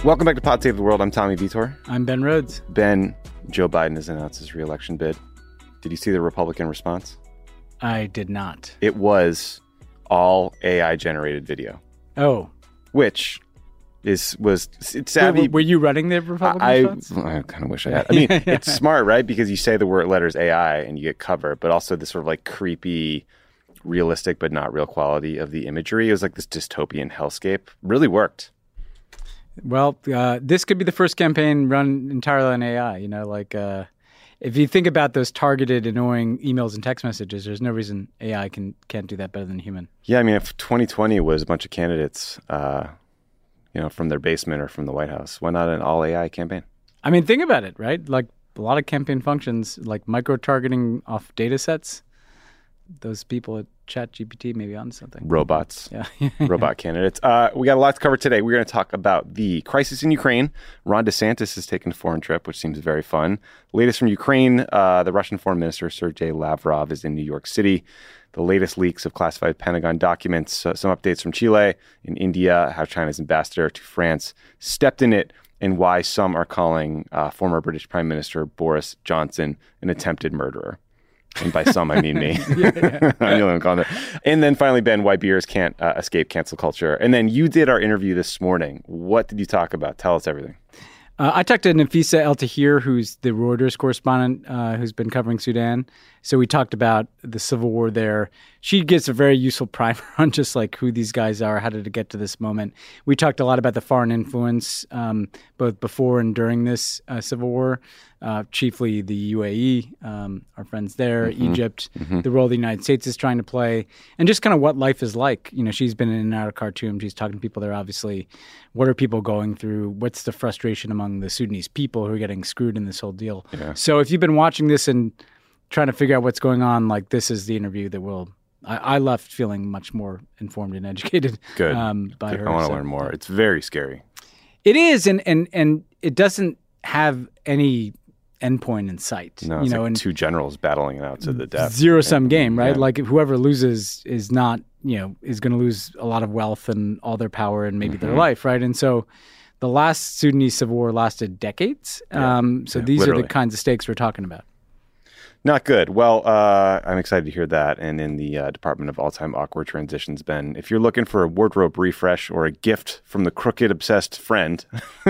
Welcome back to Pod Save the World. I'm Tommy Vitor. I'm Ben Rhodes. Ben, Joe Biden has announced his re-election bid. Did you see the Republican response? I did not. It was all AI-generated video. Oh. Which was savvy. Were you running the Republican response? I kind of wish I had. I mean, it's smart, right? Because you say the word letters AI and you get cover, but also this sort of like creepy, realistic but not real quality of the imagery. It was like this dystopian hellscape. Really worked. Well, this could be the first campaign run entirely on AI. You know, like if you think about those targeted, annoying emails and text messages, there's no reason AI can't do that better than a human. Yeah, I mean, if 2020 was a bunch of candidates, from their basement or from the White House, why not an all AI campaign? I mean, think about it, right? Like a lot of campaign functions, like micro-targeting off data sets. Those people at ChatGPT may be on something. Robots. Yeah. Robot candidates. We got a lot to cover today. We're going to talk about the crisis in Ukraine. Ron DeSantis has taken a foreign trip, which seems very fun. Latest from Ukraine, the Russian Foreign Minister, Sergei Lavrov, is in New York City. The latest leaks of classified Pentagon documents, some updates from Chile and India, how China's ambassador to France stepped in it, and why some are calling former British Prime Minister Boris Johnson an attempted murderer. And by some, I mean me. I'm the only one calling it. And then finally, Ben, why beers can't escape cancel culture. And then you did our interview this morning. What did you talk about? Tell us everything. I talked to Nafisa El-Tahir, who's the Reuters correspondent who's been covering Sudan. So we talked about the civil war there. She gives a very useful primer on just like who these guys are, how did it get to this moment. We talked a lot about the foreign influence, both before and during this civil war, chiefly the UAE, our friends there, Egypt, the role the United States is trying to play, and just kind of what life is like. You know, she's been in and out of Khartoum. She's talking to people there, obviously. What are people going through? What's the frustration among the Sudanese people who are getting screwed in this whole deal? Yeah. So if you've been watching this and trying to figure out what's going on, like this is the interview that will... I left feeling much more informed and educated. Good. By Good. her. I want to learn more. It's very scary. It is, and it doesn't have any endpoint in sight. No, it's like two generals battling it out to the death. Zero-sum game, right? Yeah. Like whoever loses is not, is going to lose a lot of wealth and all their power and maybe their life, right? And so the last Sudanese civil war lasted decades. These literally are the kinds of stakes we're talking about. Not good. Well, I'm excited to hear that. And in the Department of All-Time Awkward Transitions, Ben, if you're looking for a wardrobe refresh or a gift from the crooked obsessed friend, go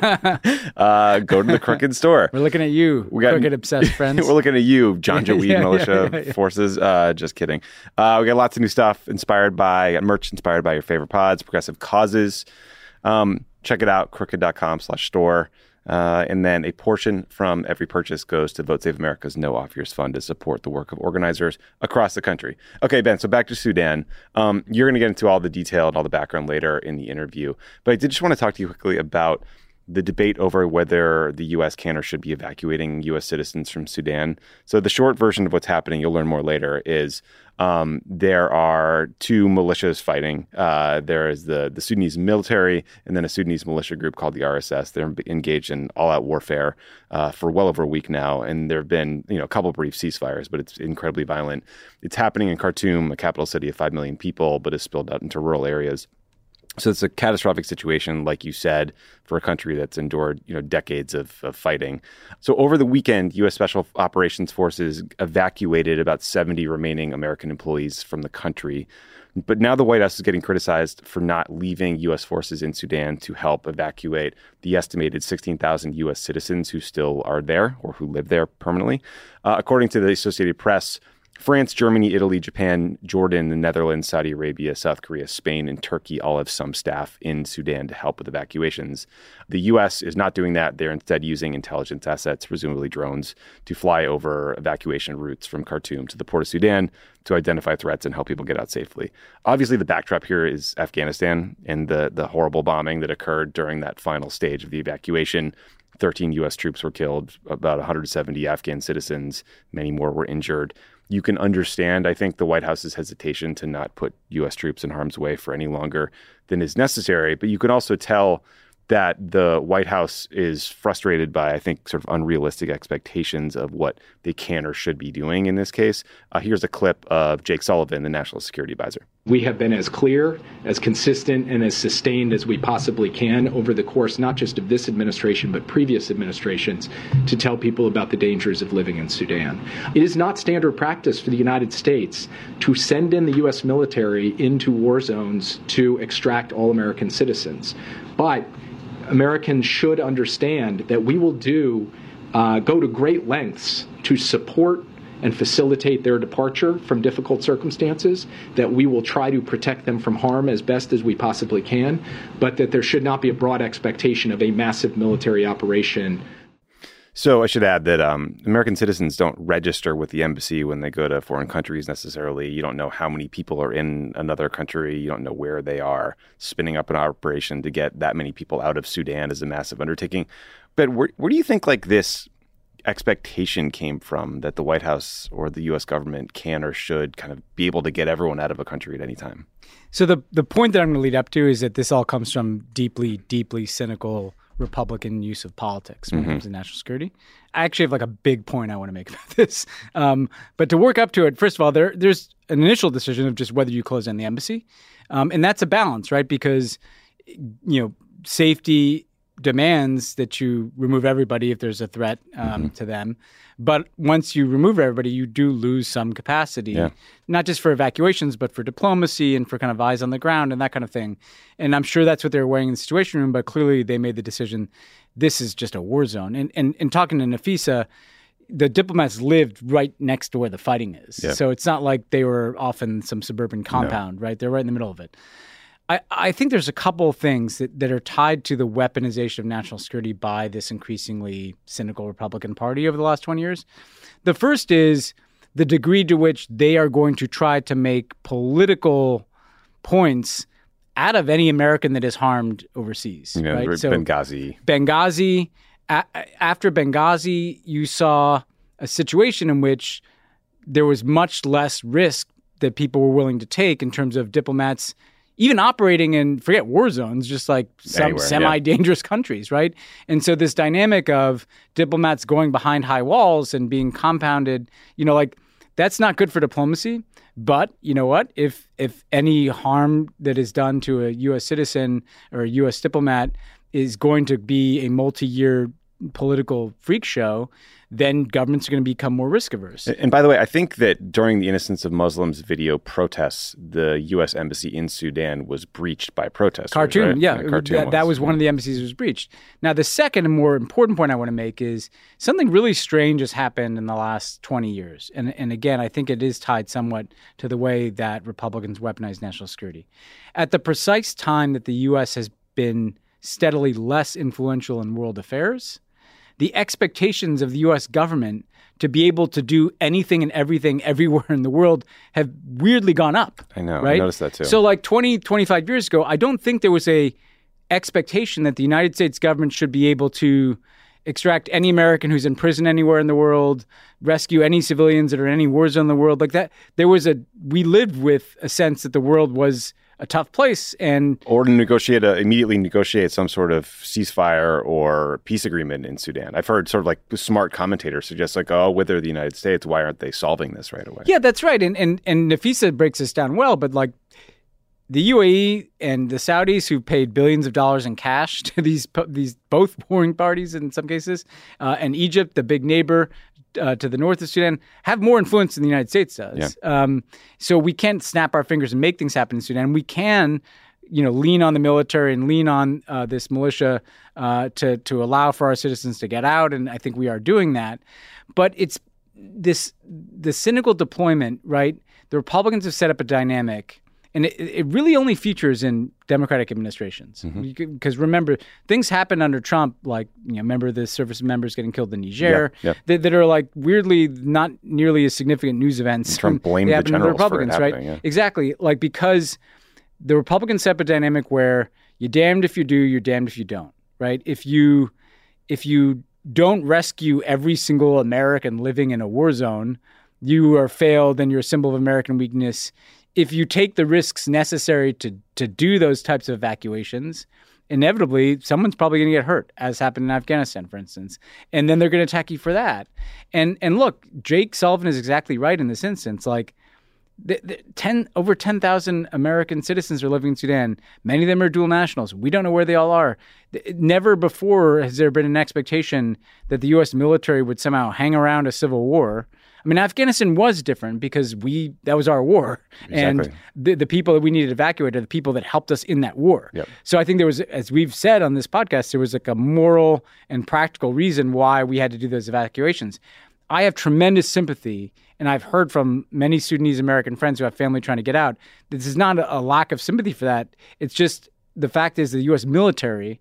to the Crooked store. We're looking at you, crooked obsessed friends. We're looking at you, Janjaweed militia forces. Just kidding. We got lots of new stuff merch inspired by your favorite pods, progressive causes. Check it out, crooked.com/store. And then a portion from every purchase goes to Vote Save America's No Off Years Fund to support the work of organizers across the country. Okay, Ben, so back to Sudan. You're going to get into all the detail and all the background later in the interview. But I did just want to talk to you quickly about the debate over whether the U.S. can or should be evacuating U.S. citizens from Sudan. So the short version of what's happening, you'll learn more later, is there are two militias fighting. There is the Sudanese military and then a Sudanese militia group called the RSS. They're engaged in all-out warfare for well over a week now, and there have been a couple brief ceasefires, but it's incredibly violent. It's happening in Khartoum, a capital city of 5 million people, but is spilled out into rural areas. So it's a catastrophic situation, like you said, for a country that's endured, decades of fighting. So over the weekend, U.S. Special Operations Forces evacuated about 70 remaining American employees from the country. But now the White House is getting criticized for not leaving U.S. forces in Sudan to help evacuate the estimated 16,000 U.S. citizens who still are there or who live there permanently. According to the Associated Press, France, Germany, Italy, Japan, Jordan, the Netherlands, Saudi Arabia, South Korea, Spain, and Turkey all have some staff in Sudan to help with evacuations. The U.S. is not doing that. They're instead using intelligence assets, presumably drones, to fly over evacuation routes from Khartoum to the port of Sudan to identify threats and help people get out safely. Obviously, the backdrop here is Afghanistan and the horrible bombing that occurred during that final stage of the evacuation. 13 U.S. troops were killed, about 170 Afghan citizens, many more were injured. You can understand, I think, the White House's hesitation to not put U.S. troops in harm's way for any longer than is necessary. But you can also tell that the White House is frustrated by, I think, sort of unrealistic expectations of what they can or should be doing in this case. Here's a clip of Jake Sullivan, the National Security Advisor. We have been as clear, as consistent, and as sustained as we possibly can over the course not just of this administration, but previous administrations, to tell people about the dangers of living in Sudan. It is not standard practice for the United States to send in the U.S. military into war zones to extract all American citizens. But Americans should understand that we will go to great lengths to support and facilitate their departure from difficult circumstances, that we will try to protect them from harm as best as we possibly can, but that there should not be a broad expectation of a massive military operation. So I should add that American citizens don't register with the embassy when they go to foreign countries necessarily. You don't know how many people are in another country. You don't know where they are. Spinning up an operation to get that many people out of Sudan is a massive undertaking. But where do you think like this expectation came from, that the White House or the U.S. government can or should kind of be able to get everyone out of a country at any time? So the point that I'm going to lead up to is that this all comes from deeply, deeply cynical Republican use of politics when it comes to national security. I actually have like a big point I want to make about this. But to work up to it, first of all, there's an initial decision of just whether you close down the embassy. And that's a balance, right? Because, safety demands that you remove everybody if there's a threat to them. But once you remove everybody, you do lose some capacity, not just for evacuations, but for diplomacy and for kind of eyes on the ground and that kind of thing. And I'm sure that's what they were weighing in the Situation Room, but clearly they made the decision, this is just a war zone. And talking to Nafisa, the diplomats lived right next to where the fighting is. Yeah. So it's not like they were off in some suburban compound, right? They're right in the middle of it. I think there's a couple of things that are tied to the weaponization of national security by this increasingly cynical Republican Party over the last 20 years. The first is the degree to which they are going to try to make political points out of any American that is harmed overseas. Right? So Benghazi. After Benghazi, you saw a situation in which there was much less risk that people were willing to take in terms of diplomats even operating in, forget war zones, just like some semi-dangerous countries, right? And so this dynamic of diplomats going behind high walls and being compounded, that's not good for diplomacy. But you know what? If any harm that is done to a U.S. citizen or a U.S. diplomat is going to be a multi-year political freak show, then governments are going to become more risk averse. And by the way, I think that during the Innocence of Muslims video protests, the U.S. embassy in Sudan was breached by protesters. Khartoum, right? yeah. That was one of the embassies that was breached. Now, the second and more important point I want to make is something really strange has happened in the last 20 years. And again, I think it is tied somewhat to the way that Republicans weaponize national security. At the precise time that the U.S. has been steadily less influential in world affairs, the expectations of the U.S. government to be able to do anything and everything everywhere in the world have weirdly gone up. I know. Right? I noticed that too. So like 20, 25 years ago, I don't think there was a expectation that the United States government should be able to extract any American who's in prison anywhere in the world, rescue any civilians that are in any war zone in the world. Like that, we lived with a sense that the world was a tough place, or to immediately negotiate some sort of ceasefire or peace agreement in Sudan. I've heard sort of like smart commentators suggest with the United States, why aren't they solving this right away? Yeah, that's right. And Nafisa breaks this down well, but like the UAE and the Saudis, who paid billions of dollars in cash to these both warring parties in some cases, and Egypt, the big neighbor to the north of Sudan, have more influence than the United States does. Yeah. So we can't snap our fingers and make things happen in Sudan. We can, lean on the military and lean on this militia to allow for our citizens to get out, and I think we are doing that. But it's the cynical deployment, right? The Republicans have set up a dynamic. And it really only features in Democratic administrations. Because remember, things happened under Trump, like, remember the service members getting killed in Niger, that are like weirdly not nearly as significant news events. And Trump blamed the generals Republicans, for it happening, right? Yeah. Exactly. Like, because the Republicans set up a dynamic where you're damned if you do, you're damned if you don't, right? If you don't rescue every single American living in a war zone, you are failed and you're a symbol of American weakness. If you take the risks necessary to do those types of evacuations inevitably someone's probably going to get hurt, as happened in Afghanistan, for instance. And then they're going to attack you for that. And look, Jake Sullivan is exactly right in this instance. Like, over 10,000 American citizens are living in Sudan. Many of them are dual nationals. We don't know where they all are. Never before has there been an expectation that the U.S. military would somehow hang around a civil war. I mean, Afghanistan was different because that was our war. Exactly. And the people that we needed to evacuate are the people that helped us in that war. Yep. So I think there was, as we've said on this podcast, there was like a moral and practical reason why we had to do those evacuations. I have tremendous sympathy, and I've heard from many Sudanese American friends who have family trying to get out. This is not a lack of sympathy for that. It's just the fact is the U.S. military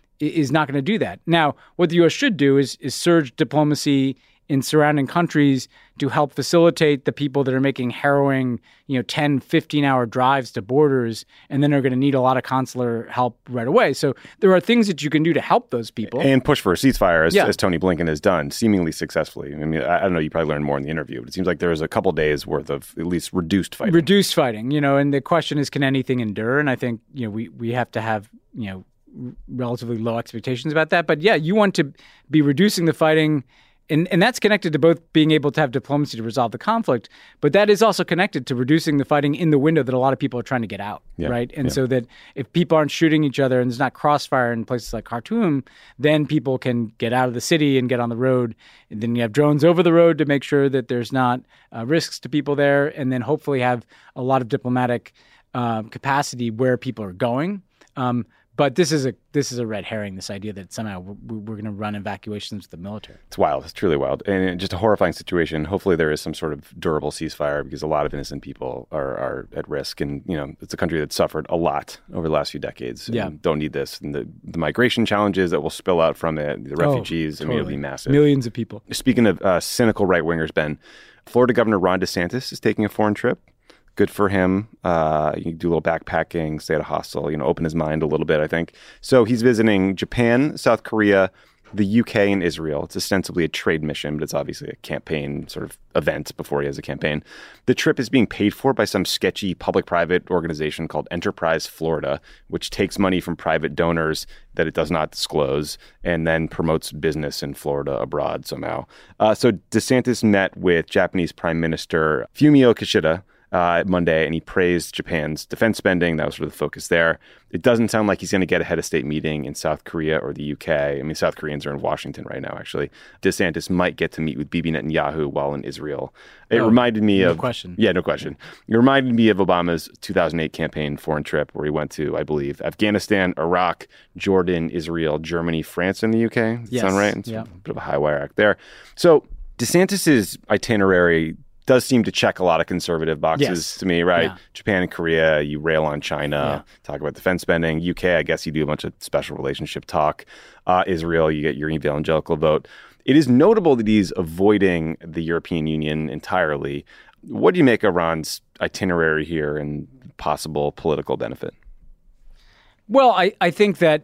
is not going to do that. Now, what the U.S. should do is surge diplomacy in surrounding countries to help facilitate the people that are making harrowing, 10, 15-hour drives to borders and then are going to need a lot of consular help right away. So there are things that you can do to help those people. And push for a ceasefire, as Tony Blinken has done, seemingly successfully. I mean, I don't know, you probably learned more in the interview, but it seems like there was a couple days worth of at least reduced fighting. Reduced fighting, and the question is, can anything endure? And I think, we have to have, relatively low expectations about that. But yeah, you want to be reducing the fighting. And that's connected to both being able to have diplomacy to resolve the conflict, but that is also connected to reducing the fighting in the window that a lot of people are trying to get out, right? And so that if people aren't shooting each other and there's not crossfire in places like Khartoum, then people can get out of the city and get on the road. And then you have drones over the road to make sure that there's not risks to people there, and then hopefully have a lot of diplomatic capacity where people are going. But this is a red herring, this idea that somehow we're going to run evacuations with the military. It's wild. It's truly wild. And just a horrifying situation. Hopefully there is some sort of durable ceasefire because a lot of innocent people are at risk. And, it's a country that suffered a lot over the last few decades. And don't need this. And the migration challenges that will spill out from it, the refugees, totally. It'll be massive. Millions of people. Speaking of cynical right-wingers, Ben, Florida Governor Ron DeSantis is taking a foreign trip. Good for him. You do a little backpacking, stay at a hostel, open his mind a little bit, I think. So he's visiting Japan, South Korea, the UK, and Israel. It's ostensibly a trade mission, but it's obviously a campaign sort of event before he has a campaign. The trip is being paid for by some sketchy public-private organization called Enterprise Florida, which takes money from private donors that it does not disclose and then promotes business in Florida abroad somehow. So DeSantis met with Japanese Prime Minister Fumio Kishida Monday, and he praised Japan's defense spending. That was sort of the focus there. It doesn't sound like he's going to get a head of state meeting in South Korea or the UK. I mean, South Koreans are in Washington right now, actually. DeSantis might get to meet with Bibi Netanyahu while in Israel. It reminded me of... No question. Yeah, no question. It reminded me of Obama's 2008 campaign foreign trip where he went to, I believe, Afghanistan, Iraq, Jordan, Israel, Germany, France, and the UK. Does that sound right? It's a bit of a high wire act there. So DeSantis's itinerary does seem to check a lot of conservative boxes to me, right? Yeah. Japan and Korea, you rail on China, talk about defense spending. UK, I guess you do a bunch of special relationship talk. Israel, you get your evangelical vote. It is notable that he's avoiding the European Union entirely. What do you make of Ron's itinerary here and possible political benefit? Well, I think that,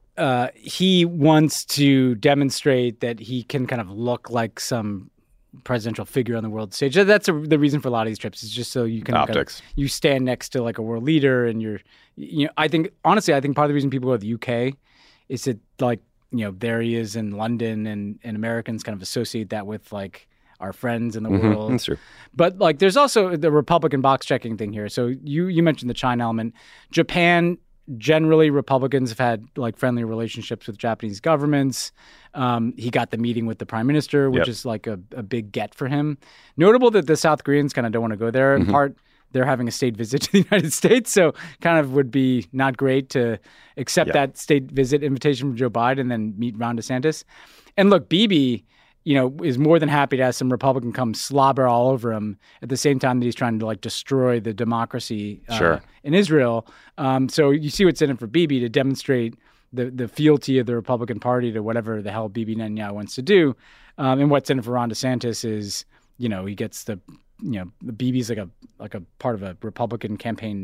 he wants to demonstrate that he can kind of look like some presidential figure on the world stage. That's the reason for a lot of these trips, is just so you can optics. You stand next to like a world leader, and I think part of the reason people go to the UK is that there he is in London, and Americans kind of associate that with like our friends in the world. That's true. But there's also the Republican box checking thing here. So you mentioned the China element. Japan, generally Republicans have had friendly relationships with Japanese governments. He got the meeting with the prime minister, which is like a big get for him. Notable that the South Koreans kind of don't want to go there. In part, they're having a state visit to the United States, so kind of would be not great to accept that state visit invitation from Joe Biden and then meet Ron DeSantis. And look, Bibi, is more than happy to have some Republican come slobber all over him at the same time that he's trying to destroy the democracy in Israel. So you see what's in it for Bibi, to demonstrate the fealty of the Republican Party to whatever the hell Bibi Netanyahu wants to do. And what's in it for Ron DeSantis is, he gets the Bibi's like a part of a Republican campaign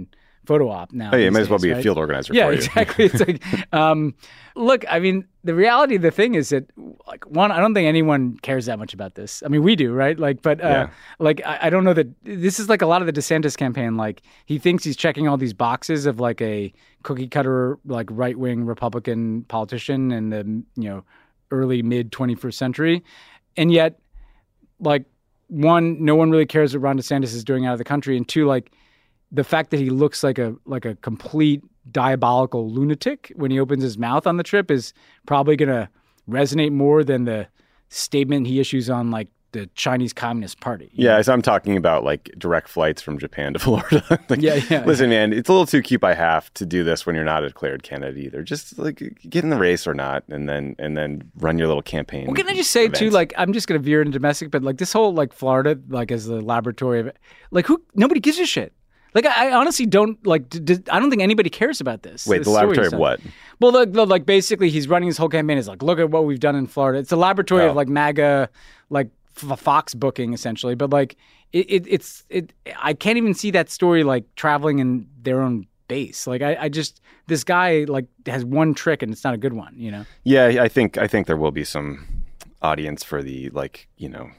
photo op now. Oh, yeah, it might as well be a field organizer for you. Yeah, exactly. It's like, look, I mean, the reality of the thing is that, like, one, I don't think anyone cares that much about this. I mean, we do, right? Like, but like, I don't know that this is like a lot of the DeSantis campaign. Like, he thinks he's checking all these boxes of like a cookie cutter, like right wing Republican politician in the early mid 21st century, and yet, like, one, no one really cares what Ron DeSantis is doing out of the country, and two, like, the fact that he looks like a complete diabolical lunatic when he opens his mouth on the trip is probably going to resonate more than the statement he issues on like the Chinese Communist Party. Yeah, so I'm talking about like direct flights from Japan to Florida. Like, listen, man, it's a little too cute by half to do this when you're not a declared candidate either. Just like get in the race or not, and then run your little campaign. Well, can I just say events. too, like, I'm just going to veer into domestic, but like this whole like Florida, like as the laboratory of, like, nobody gives a shit. Like, I honestly don't, like, I don't think anybody cares about this. Wait, the laboratory of what? Well, like basically he's running his whole campaign is like, look at what we've done in Florida. It's a laboratory of like MAGA, like Fox booking essentially. But like it's I can't even see that story like traveling in their own base. Like I just, this guy like has one trick and it's not a good one, you know? Yeah, I think there will be some audience for the like,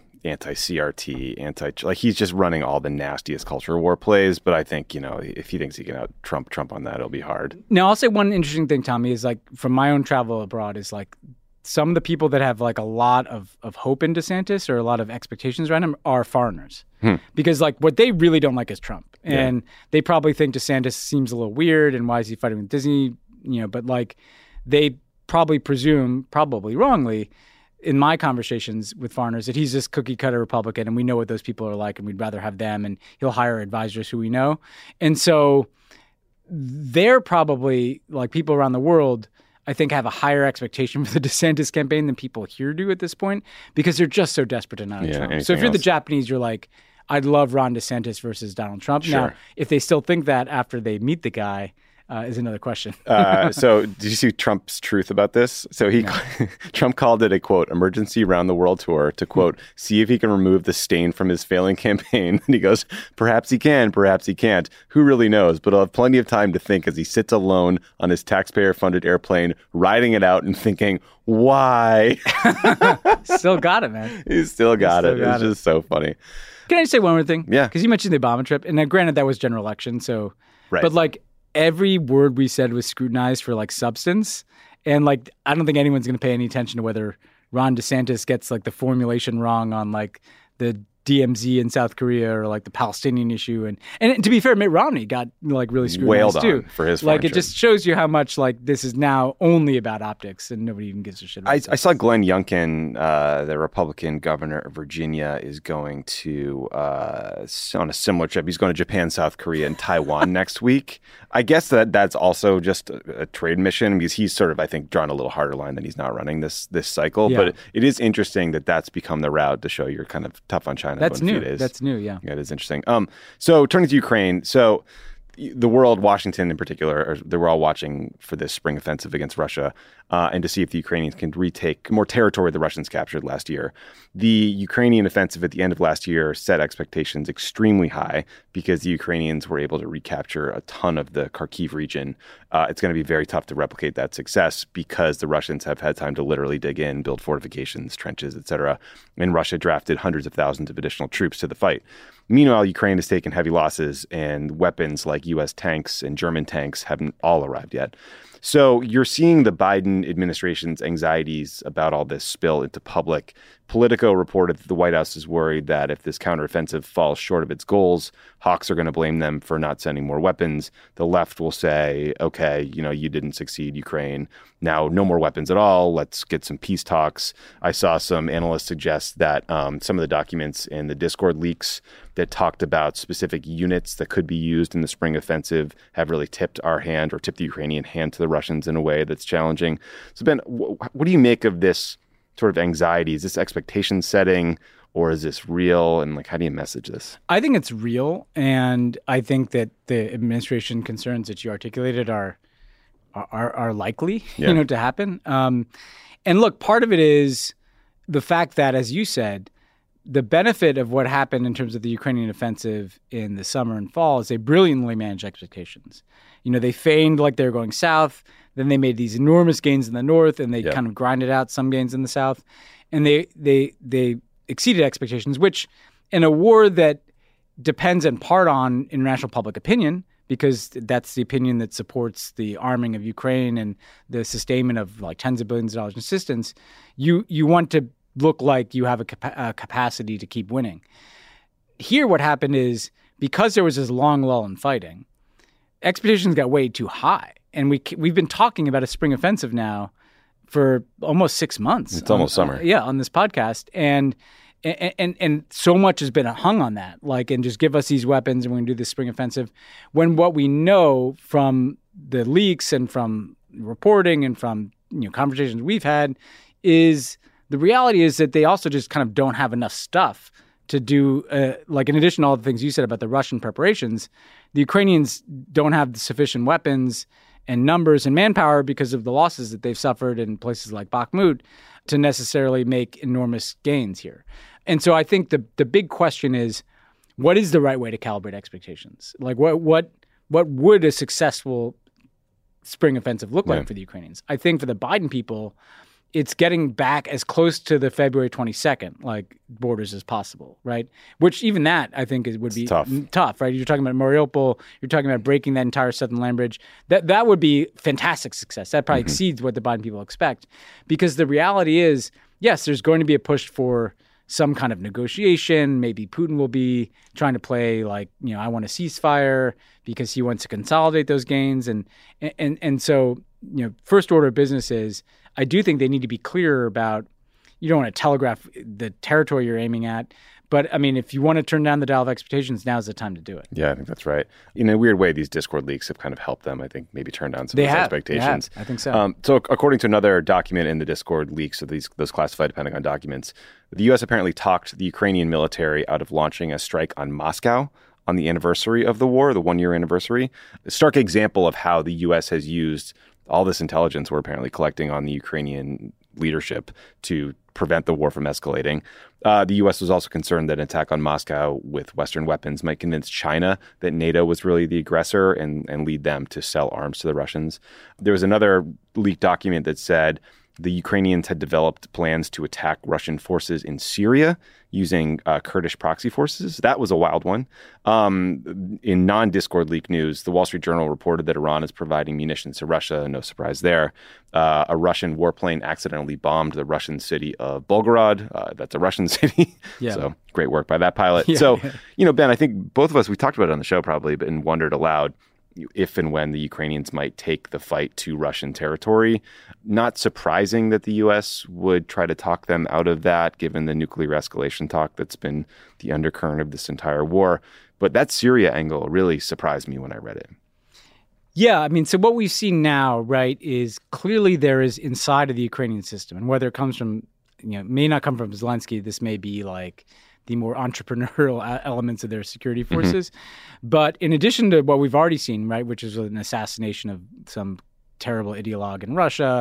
anti-CRT, like he's just running all the nastiest culture war plays. But I think, if he thinks he can out Trump on that, it'll be hard. Now, I'll say one interesting thing, Tommy, is like from my own travel abroad is like some of the people that have like a lot of hope in DeSantis or a lot of expectations around him are foreigners. Because like what they really don't like is Trump. And they probably think DeSantis seems a little weird and why is he fighting with Disney, but like they probably presume, probably wrongly, in my conversations with foreigners, that he's this cookie cutter Republican and we know what those people are like and we'd rather have them, and he'll hire advisors who we know. And so they're probably, like, people around the world, I think, have a higher expectation for the DeSantis campaign than people here do at this point because they're just so desperate to not Trump. So if you're the Japanese, you're like, I'd love Ron DeSantis versus Donald Trump. Sure. Now, if they still think that after they meet the guy, is another question. So did you see Trump's truth about this? So Trump called it a, quote, emergency round the world tour to, quote, see if he can remove the stain from his failing campaign. And he goes, perhaps he can, perhaps he can't. Who really knows? But he'll have plenty of time to think as he sits alone on his taxpayer-funded airplane, riding it out and thinking, why? Still got it, man. He still got it. It's just so funny. Can I just say one more thing? Yeah. Because you mentioned the Obama trip. And now, granted, that was general election. So, right. But like, every word we said was scrutinized for like substance. And like, I don't think anyone's going to pay any attention to whether Ron DeSantis gets like the formulation wrong on like the DMZ in South Korea or like the Palestinian issue. And to be fair, Mitt Romney got like really scrutinized wailed too. On for his like, it just shows you how much like this is now only about optics and nobody even gives a shit about I saw Glenn Youngkin, the Republican governor of Virginia, is going to, on a similar trip, he's going to Japan, South Korea, and Taiwan next week. I guess that's also just a trade mission because he's sort of, I think, drawn a little harder line than he's not running this cycle. Yeah. But it is interesting that that's become the route to show you're kind of tough on China. That's new. That's new, yeah. Yeah, it is interesting. So turning to Ukraine, so the world, Washington in particular, they were all watching for this spring offensive against Russia and to see if the Ukrainians can retake more territory the Russians captured last year. The Ukrainian offensive at the end of last year set expectations extremely high because the Ukrainians were able to recapture a ton of the Kharkiv region. It's going to be very tough to replicate that success because the Russians have had time to literally dig in, build fortifications, trenches, etc. And Russia drafted hundreds of thousands of additional troops to the fight. Meanwhile, Ukraine has taken heavy losses and weapons like U.S. tanks and German tanks haven't all arrived yet. So you're seeing the Biden administration's anxieties about all this spill into public. Politico reported that the White House is worried that if this counteroffensive falls short of its goals, hawks are going to blame them for not sending more weapons. The left will say, okay, you didn't succeed, Ukraine. Now, no more weapons at all. Let's get some peace talks. I saw some analysts suggest that some of the documents in the Discord leaks that talked about specific units that could be used in the spring offensive have really tipped our hand or tipped the Ukrainian hand to the Russians in a way that's challenging. So, Ben, what do you make of this sort of anxiety? Is this expectation setting or is this real? And how do you message this? I think it's real. And I think that the administration concerns that you articulated are likely, to happen. And look, part of it is the fact that, as you said, the benefit of what happened in terms of the Ukrainian offensive in the summer and fall is they brilliantly managed expectations. They feigned like they were going south. Then they made these enormous gains in the north, and they kind of grinded out some gains in the south. And they exceeded expectations, which in a war that depends in part on international public opinion, because that's the opinion that supports the arming of Ukraine and the sustainment of like tens of billions of dollars in assistance, you want to look like you have a capacity to keep winning. Here what happened is, because there was this long lull in fighting, expectations got way too high. And we've been talking about a spring offensive now for almost 6 months. It's almost summer. On this podcast. And so much has been hung on that, and just give us these weapons and we're going to do this spring offensive. When what we know from the leaks and from reporting and from conversations we've had is the reality is that they also just kind of don't have enough stuff to do, in addition to all the things you said about the Russian preparations, the Ukrainians don't have the sufficient weapons and numbers and manpower because of the losses that they've suffered in places like Bakhmut to necessarily make enormous gains here. And so I think the big question is, what is the right way to calibrate expectations? What would a successful spring offensive look like for the Ukrainians? I think for the Biden people, it's getting back as close to the February 22nd borders as possible, right? Which even that I think would be tough, right? You're talking about Mariupol, you're talking about breaking that entire southern land bridge. That would be fantastic success. That probably exceeds what the Biden people expect, because the reality is, yes, there's going to be a push for some kind of negotiation. Maybe Putin will be trying to play I want a ceasefire because he wants to consolidate those gains, and so first order of business is, I do think they need to be clear about, you don't want to telegraph the territory you're aiming at. But, if you want to turn down the dial of expectations, now's the time to do it. Yeah, I think that's right. In a weird way, these Discord leaks have kind of helped them, I think, maybe turn down some of those expectations. I think so. So according to another document in the Discord leaks of those classified Pentagon documents, the U.S. apparently talked the Ukrainian military out of launching a strike on Moscow on the anniversary of the war, the 1-year anniversary. A stark example of how the U.S. has used all this intelligence we're apparently collecting on the Ukrainian leadership to prevent the war from escalating. The U.S. was also concerned that an attack on Moscow with Western weapons might convince China that NATO was really the aggressor and lead them to sell arms to the Russians. There was another leaked document that said the Ukrainians had developed plans to attack Russian forces in Syria using Kurdish proxy forces. That was a wild one. In non-Discord leak news, the Wall Street Journal reported that Iran is providing munitions to Russia. No surprise there. A Russian warplane accidentally bombed the Russian city of Volgograd. That's a Russian city. Yeah. So great work by that pilot. Yeah. So, Ben, I think both of us, we talked about it on the show probably, but and wondered aloud if and when the Ukrainians might take the fight to Russian territory. Not surprising that the U.S. would try to talk them out of that, given the nuclear escalation talk that's been the undercurrent of this entire war. But that Syria angle really surprised me when I read it. Yeah, so what we've seen now, right, is clearly there is inside of the Ukrainian system, and whether it comes from, may not come from Zelensky, this may be the more entrepreneurial elements of their security forces. Mm-hmm. But in addition to what we've already seen, right, which is an assassination of some terrible ideologue in Russia,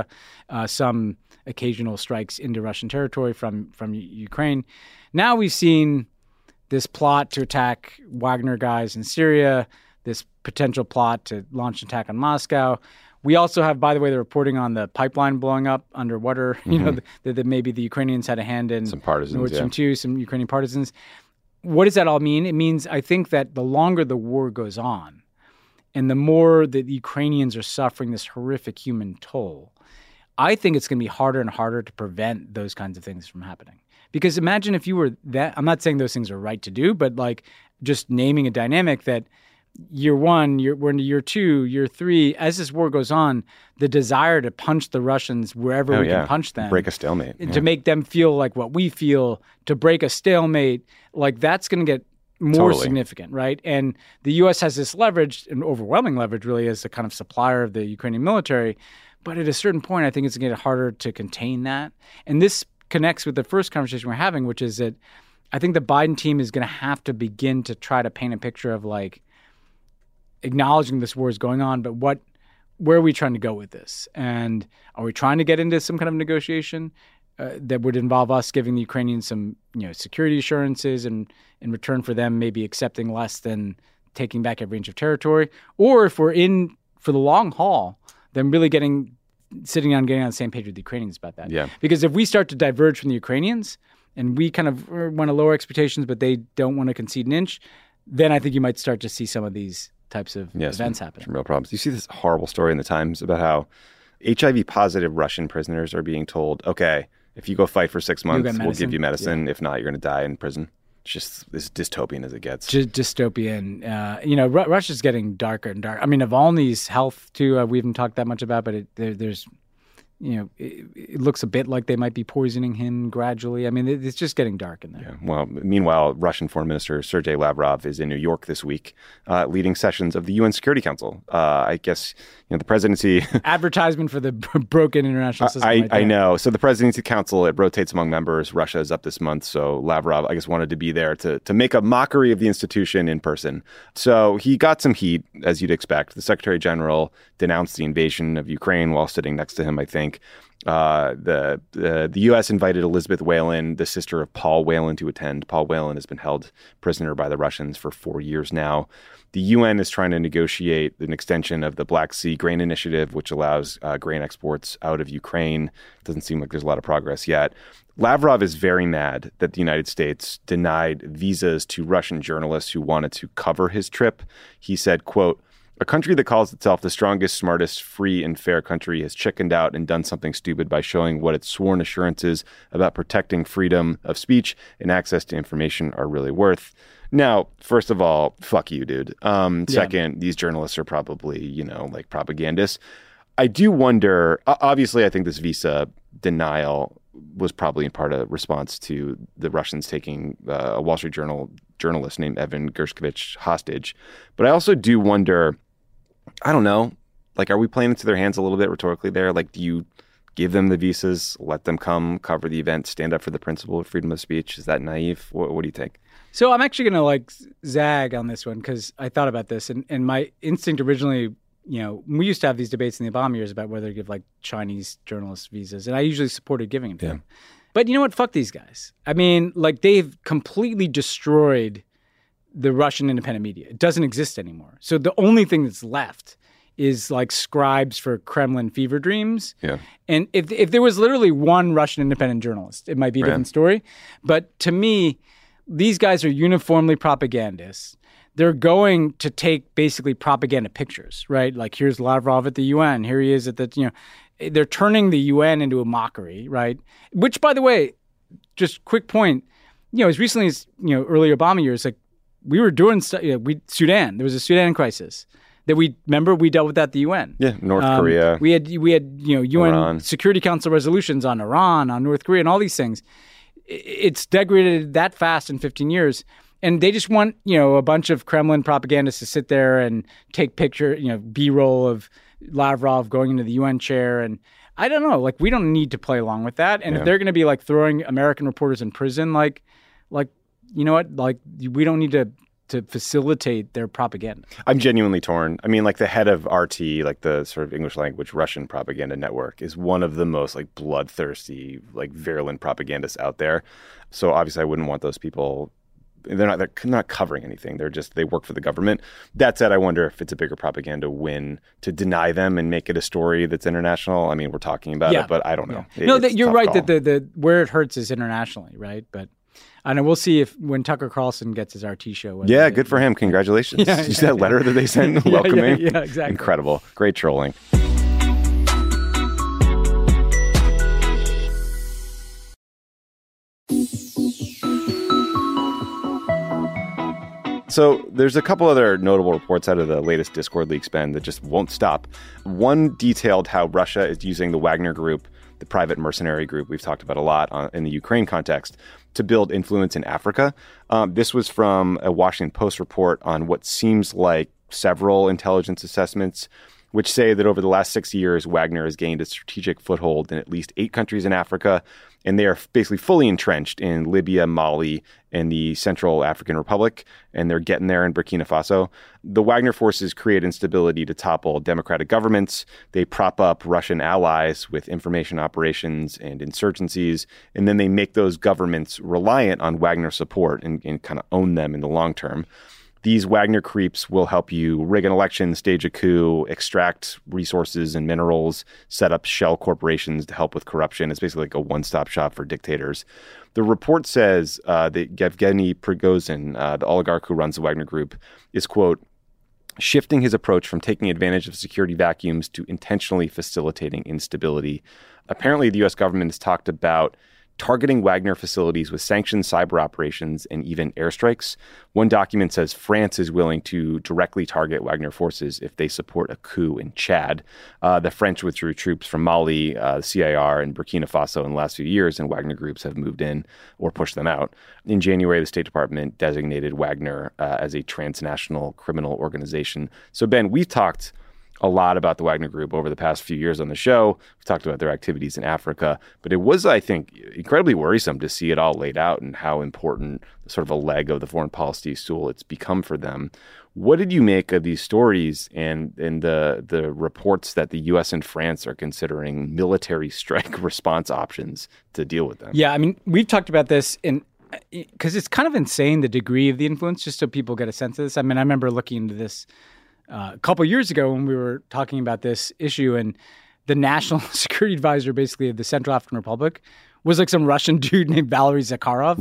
some occasional strikes into Russian territory from Ukraine, now we've seen this plot to attack Wagner guys in Syria, this potential plot to launch an attack on Moscow. We also have, by the way, the reporting on the pipeline blowing up underwater, mm-hmm. That maybe the Ukrainians had a hand in. Some partisans, Nord Stream 2, some Ukrainian partisans. What does that all mean? It means, I think, that the longer the war goes on and the more that the Ukrainians are suffering this horrific human toll, I think it's going to be harder and harder to prevent those kinds of things from happening. Because imagine if you were that, I'm not saying those things are right to do, but just naming a dynamic that year one, we're into year 2, year 3. As this war goes on, the desire to punch the Russians wherever we can punch them, break a stalemate, to make them feel like what we feel, to break a stalemate, that's going to get more significant, right? And the U.S. has this leverage, and overwhelming leverage, really, as a kind of supplier of the Ukrainian military. But at a certain point, I think it's going to get harder to contain that. And this connects with the first conversation we're having, which is that I think the Biden team is going to have to begin to try to paint a picture of acknowledging this war is going on, but where are we trying to go with this? And are we trying to get into some kind of negotiation? that would involve us giving the Ukrainians some, security assurances, and in return for them maybe accepting less than taking back every inch of territory, or if we're in for the long haul, then really sitting down, getting on the same page with the Ukrainians about that. Yeah. Because if we start to diverge from the Ukrainians, and we kind of want to lower expectations, but they don't want to concede an inch, then I think you might start to see some of these types of events happen. Some real problems. You see this horrible story in the Times about how HIV-positive Russian prisoners are being told, okay, if you go fight for 6 months, we'll give you medicine. Yeah. If not, you're going to die in prison. It's just as dystopian as it gets. Dystopian. Russia's getting darker and darker. I mean, Navalny's health, too, we haven't talked that much about, but there's... it looks a bit like they might be poisoning him gradually. I mean, it's just getting dark in there. Yeah. Well, meanwhile, Russian Foreign Minister Sergei Lavrov is in New York this week, leading sessions of the UN Security Council. I guess the presidency advertisement for the broken international system. I know. So the presidency council, it rotates among members. Russia is up this month, so Lavrov, I guess, wanted to be there to make a mockery of the institution in person. So he got some heat, as you'd expect. The Secretary General denounced the invasion of Ukraine while sitting next to him, I think. The U.S. invited Elizabeth Whelan, the sister of Paul Whelan, to attend. Paul Whelan has been held prisoner by the Russians for 4 years now. The UN is trying to negotiate an extension of the Black Sea Grain Initiative, which allows grain exports out of Ukraine. Doesn't seem like there's a lot of progress yet. Lavrov is very mad that the United States denied visas to Russian journalists who wanted to cover his trip. He said, quote, "A country that calls itself the strongest, smartest, free, and fair country has chickened out and done something stupid by showing what its sworn assurances about protecting freedom of speech and access to information are really worth." Now, first of all, fuck you, dude. Second, these journalists are probably, like propagandists. I do wonder, obviously, I think this visa denial was probably in part a response to the Russians taking a Wall Street Journal journalist named Evan Gershkovich hostage. But I also do wonder, I don't know, like, are we playing into their hands a little bit rhetorically there? Like, do you give them the visas, let them come, cover the event, stand up for the principle of freedom of speech? Is that naive? What do you think? So I'm actually going to zag on this one because I thought about this, and my instinct originally, we used to have these debates in the Obama years about whether to give Chinese journalists visas, and I usually supported giving them to them. But you know what? Fuck these guys. I mean, they've completely destroyed the Russian independent media. It doesn't exist anymore. So the only thing that's left is scribes for Kremlin fever dreams. Yeah. And if there was literally one Russian independent journalist, it might be a different story. But to me, these guys are uniformly propagandists. They're going to take basically propaganda pictures, right? Like, here's Lavrov at the UN. Here he is at the, they're turning the UN into a mockery, right? Which, by the way, just quick point, as recently as, early Obama years, we were doing stuff, Sudan, there was a Sudan crisis that we dealt with that at the UN. Yeah, North Korea. We had UN Iran. Security Council resolutions on Iran, on North Korea, and all these things. It's degraded that fast in 15 years. And they just want, a bunch of Kremlin propagandists to sit there and take B-roll of Lavrov going into the UN chair. And I don't know, we don't need to play along with that. And if they're going to be throwing American reporters in prison, you know what? We don't need to facilitate their propaganda. I'm genuinely torn. I mean, the head of RT, the sort of English language Russian propaganda network, is one of the most bloodthirsty, virulent propagandists out there. So obviously I wouldn't want those people. They're not covering anything. They work for the government. That said, I wonder if it's a bigger propaganda win to deny them and make it a story that's international. I mean, we're talking about it, but I don't know. No, you're right that the where it hurts is internationally, right? But I know we'll see if when Tucker Carlson gets his RT show. Yeah, good for him. Congratulations. You see that letter that they sent welcoming? Yeah, exactly. Incredible. Great trolling. So there's a couple other notable reports out of the latest Discord leak spend that just won't stop. One detailed how Russia is using the Wagner Group, the private mercenary group we've talked about a lot in the Ukraine context, to build influence in Africa. This was from a Washington Post report on what seems like several intelligence assessments, which say that over the last 6 years, Wagner has gained a strategic foothold in at least 8 countries in Africa. and they are basically fully entrenched in Libya, Mali, and the Central African Republic, and they're getting there in Burkina Faso. The Wagner forces create instability to topple democratic governments. They prop up Russian allies with information operations and insurgencies, and then they make those governments reliant on Wagner support and kind of own them in the long term. These Wagner creeps will help you rig an election, stage a coup, extract resources and minerals, set up shell corporations to help with corruption. It's basically like a one-stop shop for dictators. The report says that Yevgeny Prigozhin, the oligarch who runs the Wagner Group, is, quote, shifting his approach from taking advantage of security vacuums to intentionally facilitating instability. Apparently, the U.S. government has talked about targeting Wagner facilities with sanctioned cyber operations and even airstrikes. One document says France is willing to directly target Wagner forces if they support a coup in Chad. The French withdrew troops from Mali, CIR, and Burkina Faso in the last few years, and Wagner groups have moved in or pushed them out. In January, the State Department designated Wagner as a transnational criminal organization. So, Ben, we've talked a lot about the Wagner Group over the past few years on the show. We've talked about their activities in Africa, but it was, I think, incredibly worrisome to see it all laid out and how important sort of a leg of the foreign policy stool it's become for them. What did you make of these stories and the reports that the U.S. and France are considering military strike response options to deal with them? Yeah, I mean, we've talked about this because it's kind of insane, the degree of the influence, just so people get a sense of this. I mean, I remember looking into this a couple of years ago when we were talking about this issue, and the national security advisor, basically of the Central African Republic, was like some Russian dude named Valery Zakharov,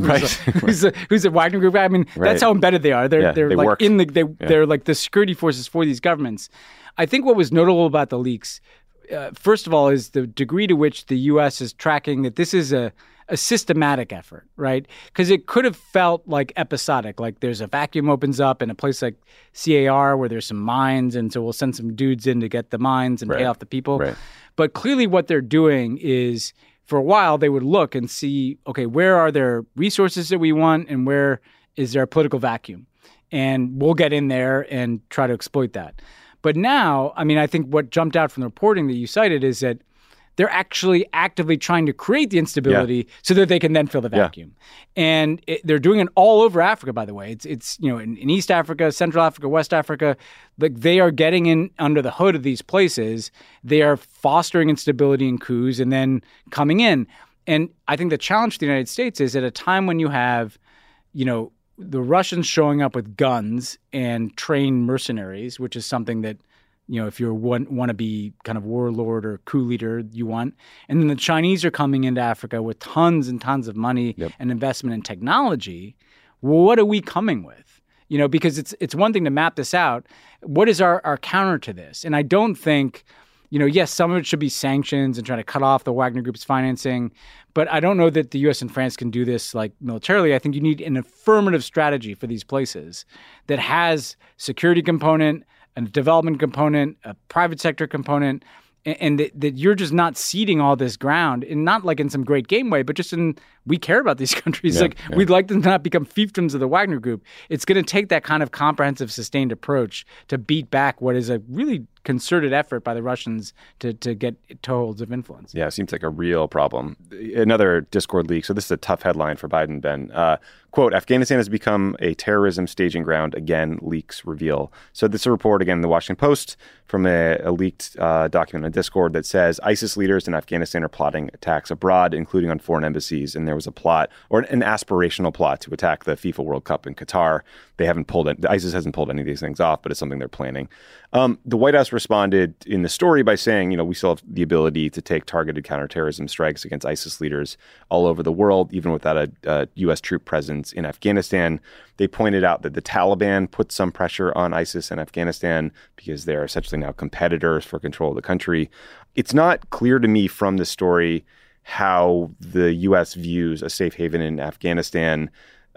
who's a Wagner Group guy. I mean, that's how embedded they are. They're like work. They're like the security forces for these governments. I think what was notable about the leaks, first of all, is the degree to which the U.S. is tracking that this is a systematic effort, right? Because it could have felt like episodic, like there's a vacuum opens up in a place like CAR where there's some mines, and so we'll send some dudes in to get the mines and pay off the people. Right. But clearly what they're doing is, for a while, they would look and see, okay, where are there resources that we want and where is there a political vacuum? And we'll get in there and try to exploit that. But now, I mean, I think what jumped out from the reporting that you cited is that they're actually actively trying to create the instability so that they can then fill the vacuum. And they're doing it all over Africa, by the way. It's in East Africa, Central Africa, West Africa. Like, they are getting in under the hood of these places. They are fostering instability and coups and then coming in. And I think the challenge to the United States is at a time when you have, the Russians showing up with guns and trained mercenaries, which is something that, if you want to be kind of warlord or coup leader, you want. And then the Chinese are coming into Africa with tons and tons of money and investment in technology. Well, what are we coming with? Because it's one thing to map this out. What is our counter to this? And I don't think, yes, some of it should be sanctions and trying to cut off the Wagner Group's financing. But I don't know that the U.S. and France can do this like militarily. I think you need an affirmative strategy for these places that has security component, a development component, a private sector component, and that you're just not ceding all this ground, and not like in some great game way, but just in, we care about these countries. We'd like them to not become fiefdoms of the Wagner Group. It's going to take that kind of comprehensive, sustained approach to beat back what is a really concerted effort by the Russians to get toeholds of influence. Yeah, it seems like a real problem. Another Discord leak. So this is a tough headline for Biden, Ben. Quote, Afghanistan has become a terrorism staging ground. Again, leaks reveal. So this is a report, again, in the Washington Post from a leaked document on Discord that says ISIS leaders in Afghanistan are plotting attacks abroad, including on foreign embassies. And there was a plot, or an aspirational plot, to attack the FIFA World Cup in Qatar. ISIS hasn't pulled any of these things off, but it's something they're planning. The White House responded in the story by saying, we still have the ability to take targeted counterterrorism strikes against ISIS leaders all over the world, even without a U.S. troop presence in Afghanistan. They pointed out that the Taliban put some pressure on ISIS in Afghanistan because they're essentially now competitors for control of the country. It's not clear to me from the story how the U.S. views a safe haven in Afghanistan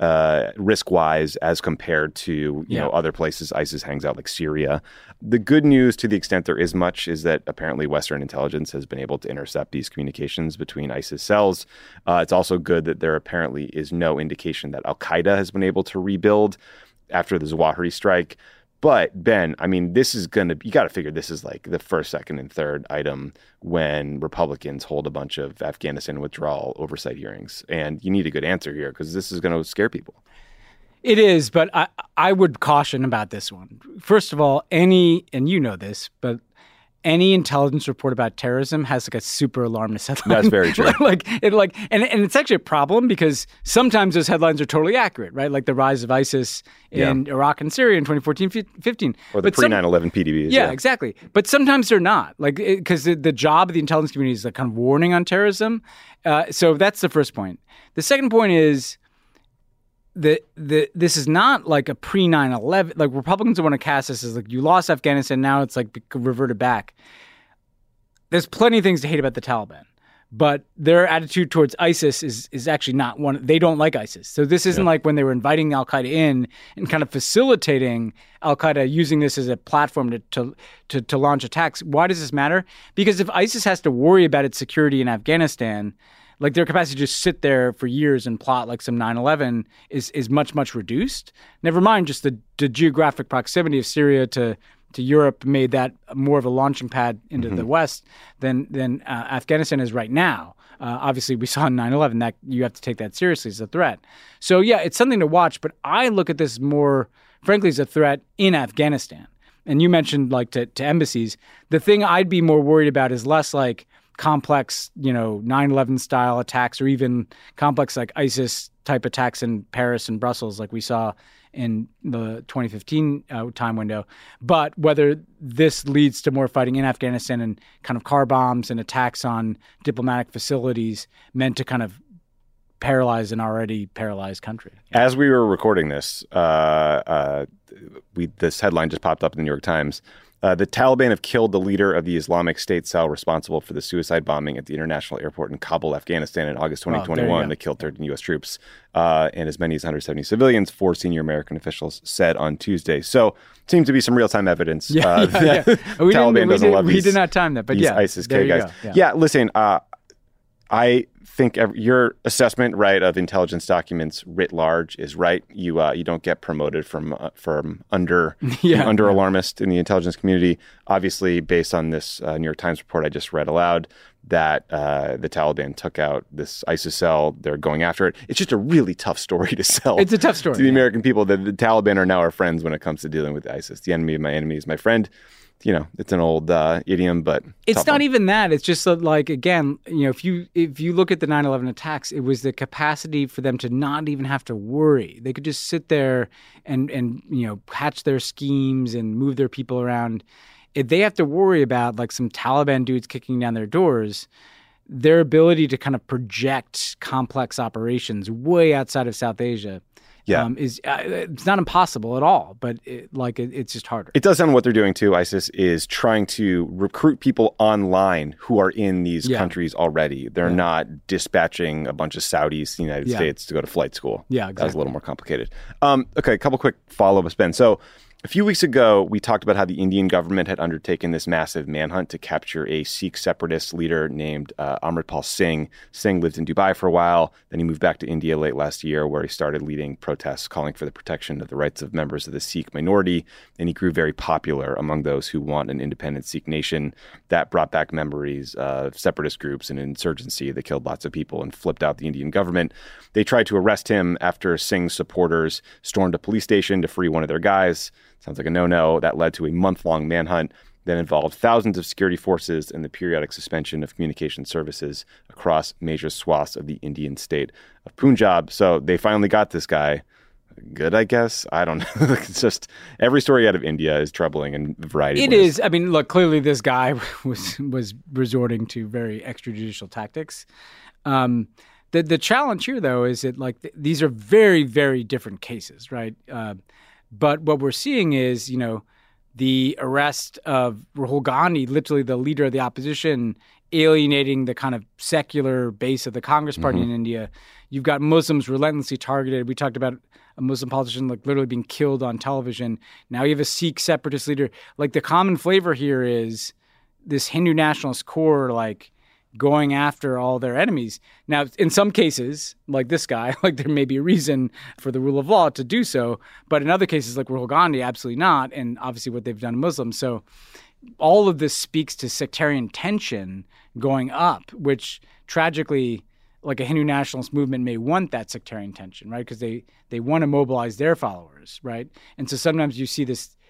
risk-wise as compared to other places ISIS hangs out, like Syria. The good news, to the extent there is much, is that apparently Western intelligence has been able to intercept these communications between ISIS cells. It's also good that there apparently is no indication that Al-Qaeda has been able to rebuild after the Zawahiri strike. But Ben, I mean, this is you got to figure this is like the first, second, and third item when Republicans hold a bunch of Afghanistan withdrawal oversight hearings. And you need a good answer here because this is going to scare people. It is, but I would caution about this one. First of all, and you know this, but any intelligence report about terrorism has like a super alarmist headline. That's very true. And it's actually a problem because sometimes those headlines are totally accurate, right? Like the rise of ISIS in Iraq and Syria in 2014-15. Or the pre-9/11 PDBs. Yeah, exactly. But sometimes they're not, like because the job of the intelligence community is like kind of warning on terrorism. So that's the first point. The second point is this is not like a pre-9/11. Like Republicans want to cast this as like you lost Afghanistan, now it's like reverted back. There's plenty of things to hate about the Taliban, but their attitude towards ISIS is actually not one. They don't like ISIS. So this isn't like when they were inviting Al Qaeda in and kind of facilitating Al Qaeda using this as a platform to launch attacks. Why does this matter? Because if ISIS has to worry about its security in Afghanistan, like their capacity to just sit there for years and plot like some 9/11 is much, much reduced. Never mind just the geographic proximity of Syria to Europe made that more of a launching pad into the West than Afghanistan is right now. Obviously, we saw in 9/11 that you have to take that seriously as a threat. So, yeah, it's something to watch, but I look at this more, frankly, as a threat in Afghanistan. And you mentioned like to embassies. The thing I'd be more worried about is less like complex, 9/11 style attacks or even complex like ISIS type attacks in Paris and Brussels like we saw in the 2015 time window. But whether this leads to more fighting in Afghanistan and kind of car bombs and attacks on diplomatic facilities meant to kind of paralyze an already paralyzed country. As we were recording this, this headline just popped up in the New York Times. The Taliban have killed the leader of the Islamic State cell responsible for the suicide bombing at the international airport in Kabul, Afghanistan in August 2021 that killed 13 U.S. troops and as many as 170 civilians, 4 senior American officials said on Tuesday. So seems to be some real-time evidence that Taliban doesn't love we did not time that, but these ISIS-K guys. Listen, I think your assessment, right, of intelligence documents writ large is right. You don't get promoted from under alarmist in the intelligence community. Obviously, based on this New York Times report I just read aloud, that the Taliban took out this ISIS cell. They're going after it. It's just a really tough story to sell. It's a tough story to the American people that the Taliban are now our friends when it comes to dealing with ISIS. The enemy of my enemy is my friend. It's an old idiom, but it's not even that. It's just like, again, if you look at the 9/11 attacks, it was the capacity for them to not even have to worry. They could just sit there and hatch their schemes and move their people around. If they have to worry about like some Taliban dudes kicking down their doors, their ability to kind of project complex operations way outside of South Asia it's not impossible at all, but it's just harder. It does sound what they're doing too. ISIS is trying to recruit people online who are in these countries already. They're not dispatching a bunch of Saudis to the United States to go to flight school. Yeah, exactly. That was a little more complicated. Okay, a couple quick follow-ups, Ben. So a few weeks ago, we talked about how the Indian government had undertaken this massive manhunt to capture a Sikh separatist leader named Amritpal Singh. Singh lived in Dubai for a while. Then he moved back to India late last year, where he started leading protests calling for the protection of the rights of members of the Sikh minority. And he grew very popular among those who want an independent Sikh nation. That brought back memories of separatist groups and insurgency that killed lots of people and flipped out the Indian government. They tried to arrest him after Singh's supporters stormed a police station to free one of their guys. Sounds like a no-no. That led to a month-long manhunt that involved thousands of security forces and the periodic suspension of communication services across major swaths of the Indian state of Punjab. So they finally got this guy. Good, I guess. I don't know. It's just every story out of India is troubling in a variety of ways. It is. I mean, look, clearly this guy was resorting to very extrajudicial tactics. The challenge here, though, is that these are very, very different cases, right? But what we're seeing is, the arrest of Rahul Gandhi, literally the leader of the opposition, alienating the kind of secular base of the Congress Party in India. You've got Muslims relentlessly targeted. We talked about a Muslim politician literally being killed on television. Now you have a Sikh separatist leader. The common flavor here is this Hindu nationalist core, going after all their enemies. Now, in some cases, like this guy, like there may be a reason for the rule of law to do so. But in other cases, like Rahul Gandhi, absolutely not. And obviously what they've done to Muslims. So all of this speaks to sectarian tension going up, which tragically, like a Hindu nationalist movement may want that sectarian tension, right? Because they want to mobilize their followers, right? And so sometimes you see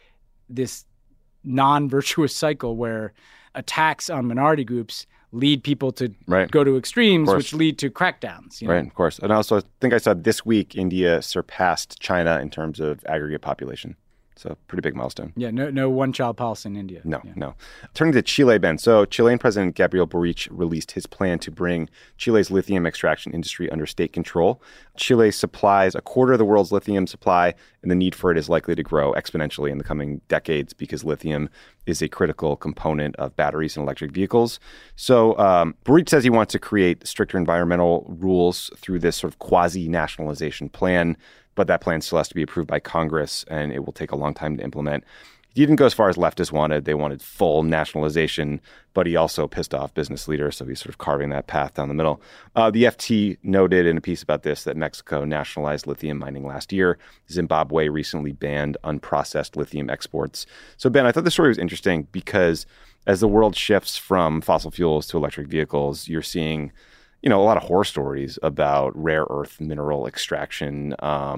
this non-virtuous cycle where attacks on minority groups lead people to go to extremes, which lead to crackdowns. Right, of course. And also, I think I saw this week India surpassed China in terms of aggregate population. So pretty big milestone. Yeah, no one-child policy in India. No. Turning to Chile, Ben. So Chilean President Gabriel Boric released his plan to bring Chile's lithium extraction industry under state control. Chile supplies a quarter of the world's lithium supply, and the need for it is likely to grow exponentially in the coming decades because lithium is a critical component of batteries and electric vehicles. So Boric says he wants to create stricter environmental rules through this sort of quasi-nationalization plan, but that plan still has to be approved by Congress, and it will take a long time to implement. He didn't go as far as leftists wanted. They wanted full nationalization, but he also pissed off business leaders, so he's sort of carving that path down the middle. The FT noted in a piece about this that Mexico nationalized lithium mining last year. Zimbabwe recently banned unprocessed lithium exports. So, Ben, I thought the story was interesting because as the world shifts from fossil fuels to electric vehicles, you're seeing a lot of horror stories about rare earth mineral extraction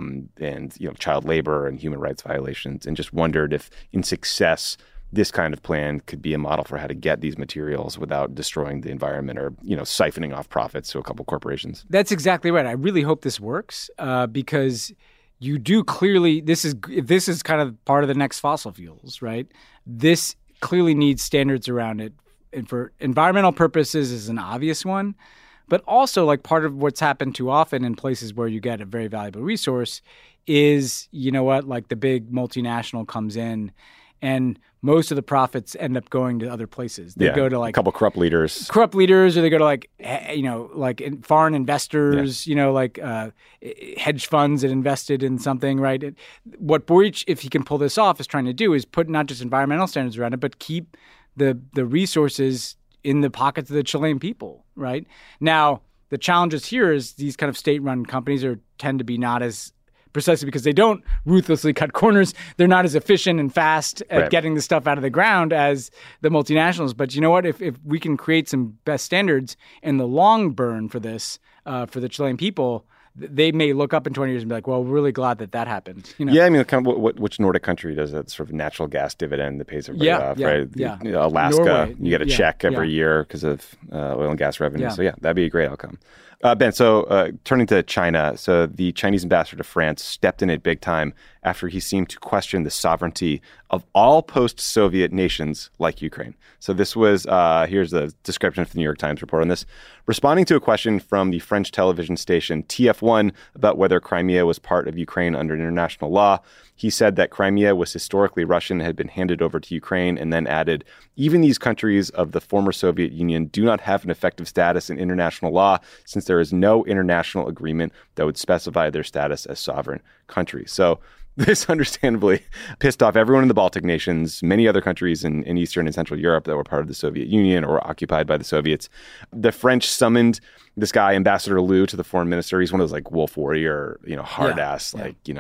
and child labor and human rights violations, and just wondered if in success this kind of plan could be a model for how to get these materials without destroying the environment or siphoning off profits to a couple corporations. That's exactly right. I really hope this works because you do clearly this is kind of part of the next fossil fuels, right? This clearly needs standards around it, and for environmental purposes is an obvious one. But also, like, part of what's happened too often in places where you get a very valuable resource is, like the big multinational comes in and most of the profits end up going to other places. They go to like a couple corrupt leaders, or they go to like foreign investors, hedge funds that invested in something, right? What Boric, if he can pull this off, is trying to do is put not just environmental standards around it, but keep the resources in the pockets of the Chilean people, right? Now, the challenges here is these kind of state-run companies tend to be not as, precisely because they don't ruthlessly cut corners, they're not as efficient and fast at getting the stuff out of the ground as the multinationals. But you know what? If we can create some best standards in the long burn for this, for the Chilean people, they may look up in 20 years and be like, well, we're really glad that happened. Yeah, I mean, kind of which Nordic country does that sort of natural gas dividend that pays everybody off, right? Yeah. Alaska, Norway, you get a check every year because of oil and gas revenue. Yeah. So yeah, that'd be a great outcome. Ben, so turning to China, so the Chinese ambassador to France stepped in at big time after he seemed to question the sovereignty of all post-Soviet nations like Ukraine. So this was, here's the description of the New York Times report on this. Responding to a question from the French television station TF1 about whether Crimea was part of Ukraine under international law, he said that Crimea was historically Russian, had been handed over to Ukraine, and then added, even these countries of the former Soviet Union do not have an effective status in international law since there is no international agreement that would specify their status as sovereign countries. So this understandably pissed off everyone in the Baltic nations, many other countries in Eastern and Central Europe that were part of the Soviet Union or occupied by the Soviets. The French summoned this guy, Ambassador Liu, to the foreign minister. He's one of those like wolf warrior, hard-ass,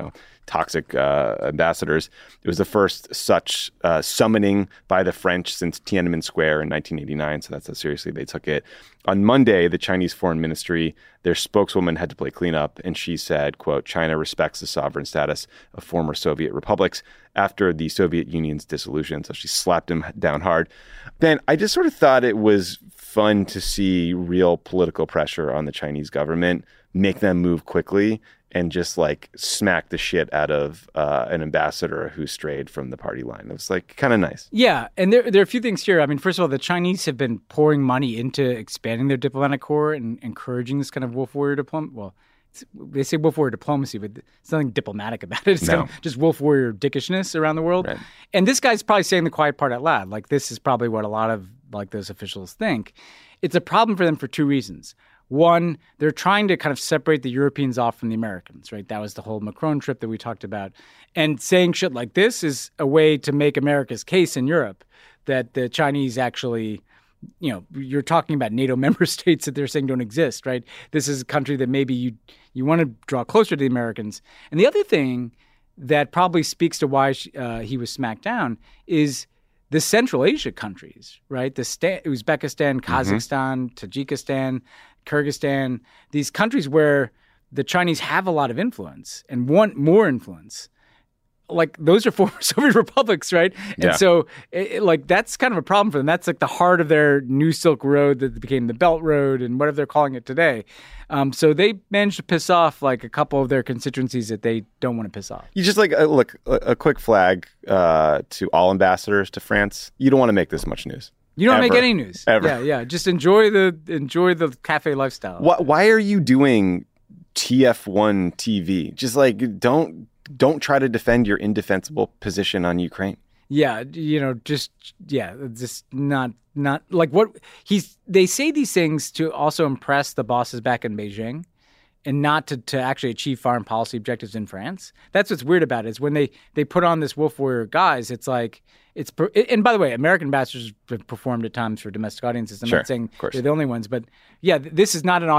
toxic ambassadors. It was the first such summoning by the French since Tiananmen Square in 1989, so that's how seriously they took it. On Monday, the Chinese Foreign Ministry, their spokeswoman had to play cleanup, and she said, quote, China respects the sovereign status of former Soviet republics after the Soviet Union's dissolution. So she slapped him down hard. Ben, I just sort of thought it was fun to see real political pressure on the Chinese government, make them move quickly, and just like smack the shit out of an ambassador who strayed from the party line. It was like kind of nice. Yeah. And there are a few things here. I mean, first of all, the Chinese have been pouring money into expanding their diplomatic corps and encouraging this kind of wolf warrior diplomacy. Well, they say wolf warrior diplomacy, but there's nothing diplomatic about it. It's kind of just wolf warrior dickishness around the world. Right. And this guy's probably saying the quiet part out loud. Like, this is probably what a lot of like those officials think. It's a problem for them for two reasons. One, they're trying to kind of separate the Europeans off from the Americans, right? That was the whole Macron trip that we talked about. And saying shit like this is a way to make America's case in Europe that the Chinese actually you're talking about NATO member states that they're saying don't exist, right? This is a country that maybe you want to draw closer to the Americans. And the other thing that probably speaks to why he was smacked down is the Central Asia countries, right? Uzbekistan, Kazakhstan, Tajikistan, Kyrgyzstan, these countries where the Chinese have a lot of influence and want more influence. Like, those are former Soviet republics, right? And so that's kind of a problem for them. That's like the heart of their new Silk Road that became the Belt Road and whatever they're calling it today. So they managed to piss off like a couple of their constituencies that they don't want to piss off. You just look, a quick flag to all ambassadors to France. You don't want to make this much news. You don't make any news. Ever. Yeah. Just enjoy the cafe lifestyle. Why are you doing TF1 TV? Just don't try to defend your indefensible position on Ukraine. Yeah, just not like what they say these things to also impress the bosses back in Beijing and not to actually achieve foreign policy objectives in France. That's what's weird about it, is when they put on this wolf warrior guise, it's like, and by the way, American ambassadors have performed at times for domestic audiences. I'm not saying they're the only ones, but yeah, this is not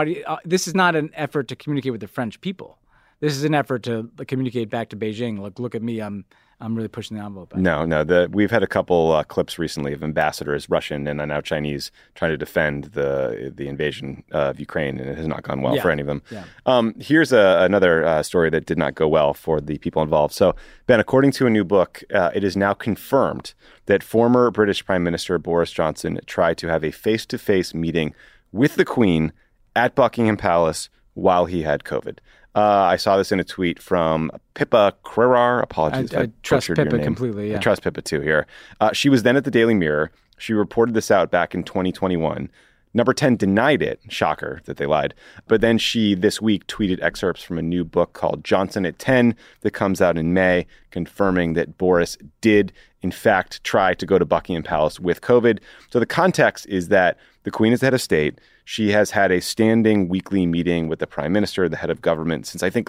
an effort to communicate with the French people. This is an effort to communicate back to Beijing. Look at me. I'm really pushing the envelope. No. We've had a couple clips recently of ambassadors, Russian and now Chinese, trying to defend the invasion of Ukraine, and it has not gone well for any of them. Yeah. Here's another story that did not go well for the people involved. So, Ben, according to a new book, it is now confirmed that former British Prime Minister Boris Johnson tried to have a face-to-face meeting with the Queen at Buckingham Palace while he had COVID. I saw this in a tweet from Pippa Crerar. Apologies. I trust Pippa completely. Yeah. I trust Pippa too here. She was then at the Daily Mirror. She reported this out back in 2021. Number 10 denied it. Shocker that they lied. But then she this week tweeted excerpts from a new book called Johnson at 10 that comes out in May, confirming that Boris did, in fact, try to go to Buckingham Palace with COVID. So the context is that the Queen is the head of state. She has had a standing weekly meeting with the Prime Minister, the head of government, since I think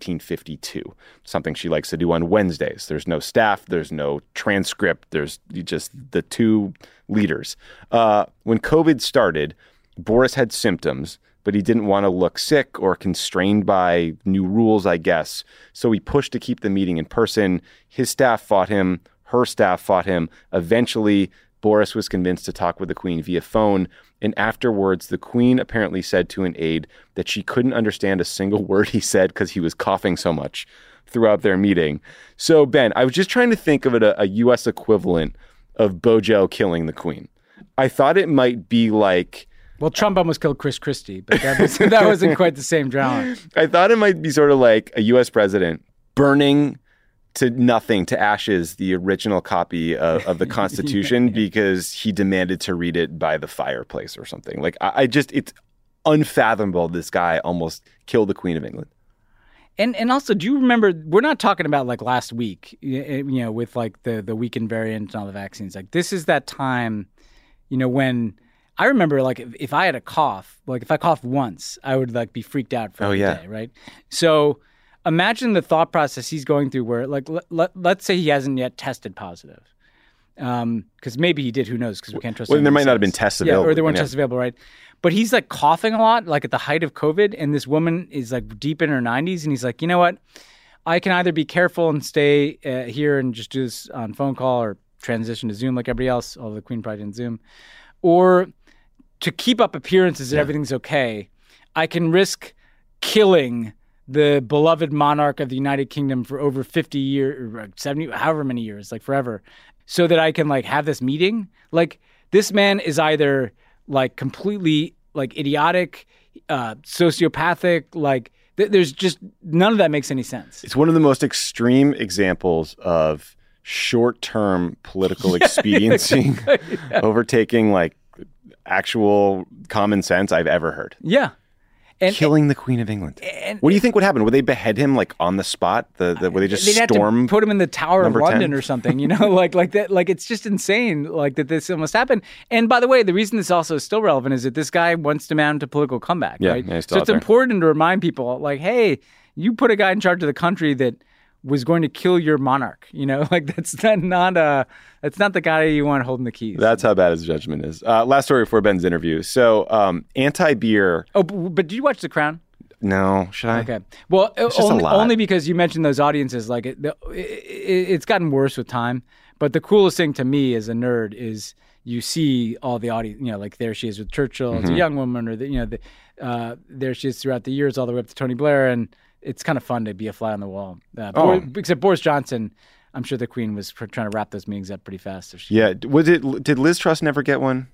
1952, something she likes to do on Wednesdays. There's no staff. There's no transcript. There's just the two leaders. When COVID started, Boris had symptoms, but he didn't want to look sick or constrained by new rules, I guess. So he pushed to keep the meeting in person. His staff fought him. Her staff fought him. Eventually, Boris was convinced to talk with the Queen via phone, and afterwards, the Queen apparently said to an aide that she couldn't understand a single word he said because he was coughing so much throughout their meeting. So, Ben, I was just trying to think of it a U.S. equivalent of Bojo killing the Queen. I thought it might be like... Well, Trump almost killed Chris Christie, but that wasn't quite the same drama. I thought it might be sort of like a U.S. president burning to nothing, to ashes, the original copy of the Constitution because he demanded to read it by the fireplace or something. Like, it's unfathomable this guy almost killed the Queen of England. And also, do you remember, we're not talking about like last week, with like the weakened variant and all the vaccines. Like, this is that time, when I remember, like, if I had a cough, like if I coughed once, I would like be freaked out for a day, right? So imagine the thought process he's going through where, like, let's say he hasn't yet tested positive. Because maybe he did, who knows, because we can't trust him. Well, there might not have been tests available. Yeah, or there weren't tests available, right? But he's, like, coughing a lot, like, at the height of COVID, and this woman is, like, deep in her 90s, and he's like, you know what? I can either be careful and stay here and just do this on phone call or transition to Zoom like everybody else, although the Queen probably didn't Zoom, or to keep up appearances that everything's okay, I can risk killing the beloved monarch of the United Kingdom for over 50 years, or 70, however many years, like forever, so that I can like have this meeting. Like, this man is either like completely like idiotic, sociopathic, like there's just none of that makes any sense. It's one of the most extreme examples of short-term political expediency overtaking like actual common sense I've ever heard. Yeah. Killing the Queen of England. What do you think would happen? Would they behead him like on the spot? Would they just they'd storm? Have to put him in the Tower of London 10? Or something, like that. Like, it's just insane, like that this almost happened. And by the way, the reason this also is still relevant is that this guy wants to mount a political comeback, right? Yeah, so it's important to remind people, like, hey, you put a guy in charge of the country that was going to kill your monarch. Like that's not the guy you want holding the keys. That's how bad his judgment is. Last story before Ben's interview. So anti-beer. Oh, but did you watch The Crown? No, should I? Okay. Well, It's just a lot. only because you mentioned those audiences. Like it's gotten worse with time. But the coolest thing to me as a nerd is you see all the audience. Like there she is with Churchill as a young woman, or there she is throughout the years, all the way up to Tony Blair, and it's kind of fun to be a fly on the wall. Except Boris Johnson, I'm sure the Queen was trying to wrap those meetings up pretty fast. Did Liz Truss never get one?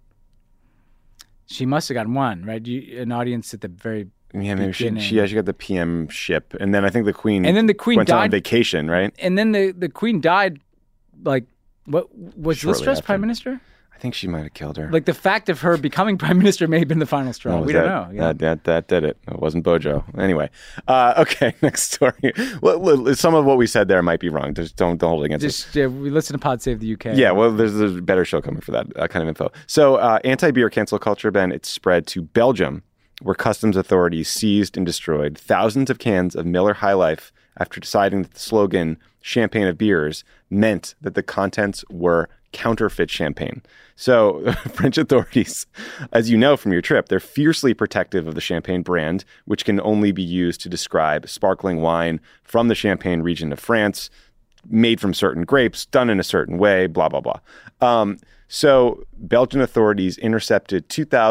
She must have gotten one, right? An audience at the very maybe she got the PM ship, and then I think the Queen went died on vacation, right? And then the Queen died. Like, what was Liz Truss prime minister? I think she might have killed her. Like the fact of her becoming prime minister may have been the final straw. We don't know. Yeah. That did it. It wasn't Bojo. Anyway, okay. Next story. Well, some of what we said there might be wrong. Just don't hold it against us. We listen to Pod Save the UK. Yeah. Well, there's a better show coming for that kind of info. So, anti-beer cancel culture, Ben, it's spread to Belgium, where customs authorities seized and destroyed thousands of cans of Miller High Life after deciding that the slogan "Champagne of Beers" meant that the contents were counterfeit champagne. So French authorities, as you know from your trip, they're fiercely protective of the Champagne brand, which can only be used to describe sparkling wine from the Champagne region of France, made from certain grapes, done in a certain way, blah, blah, blah. So Belgian authorities intercepted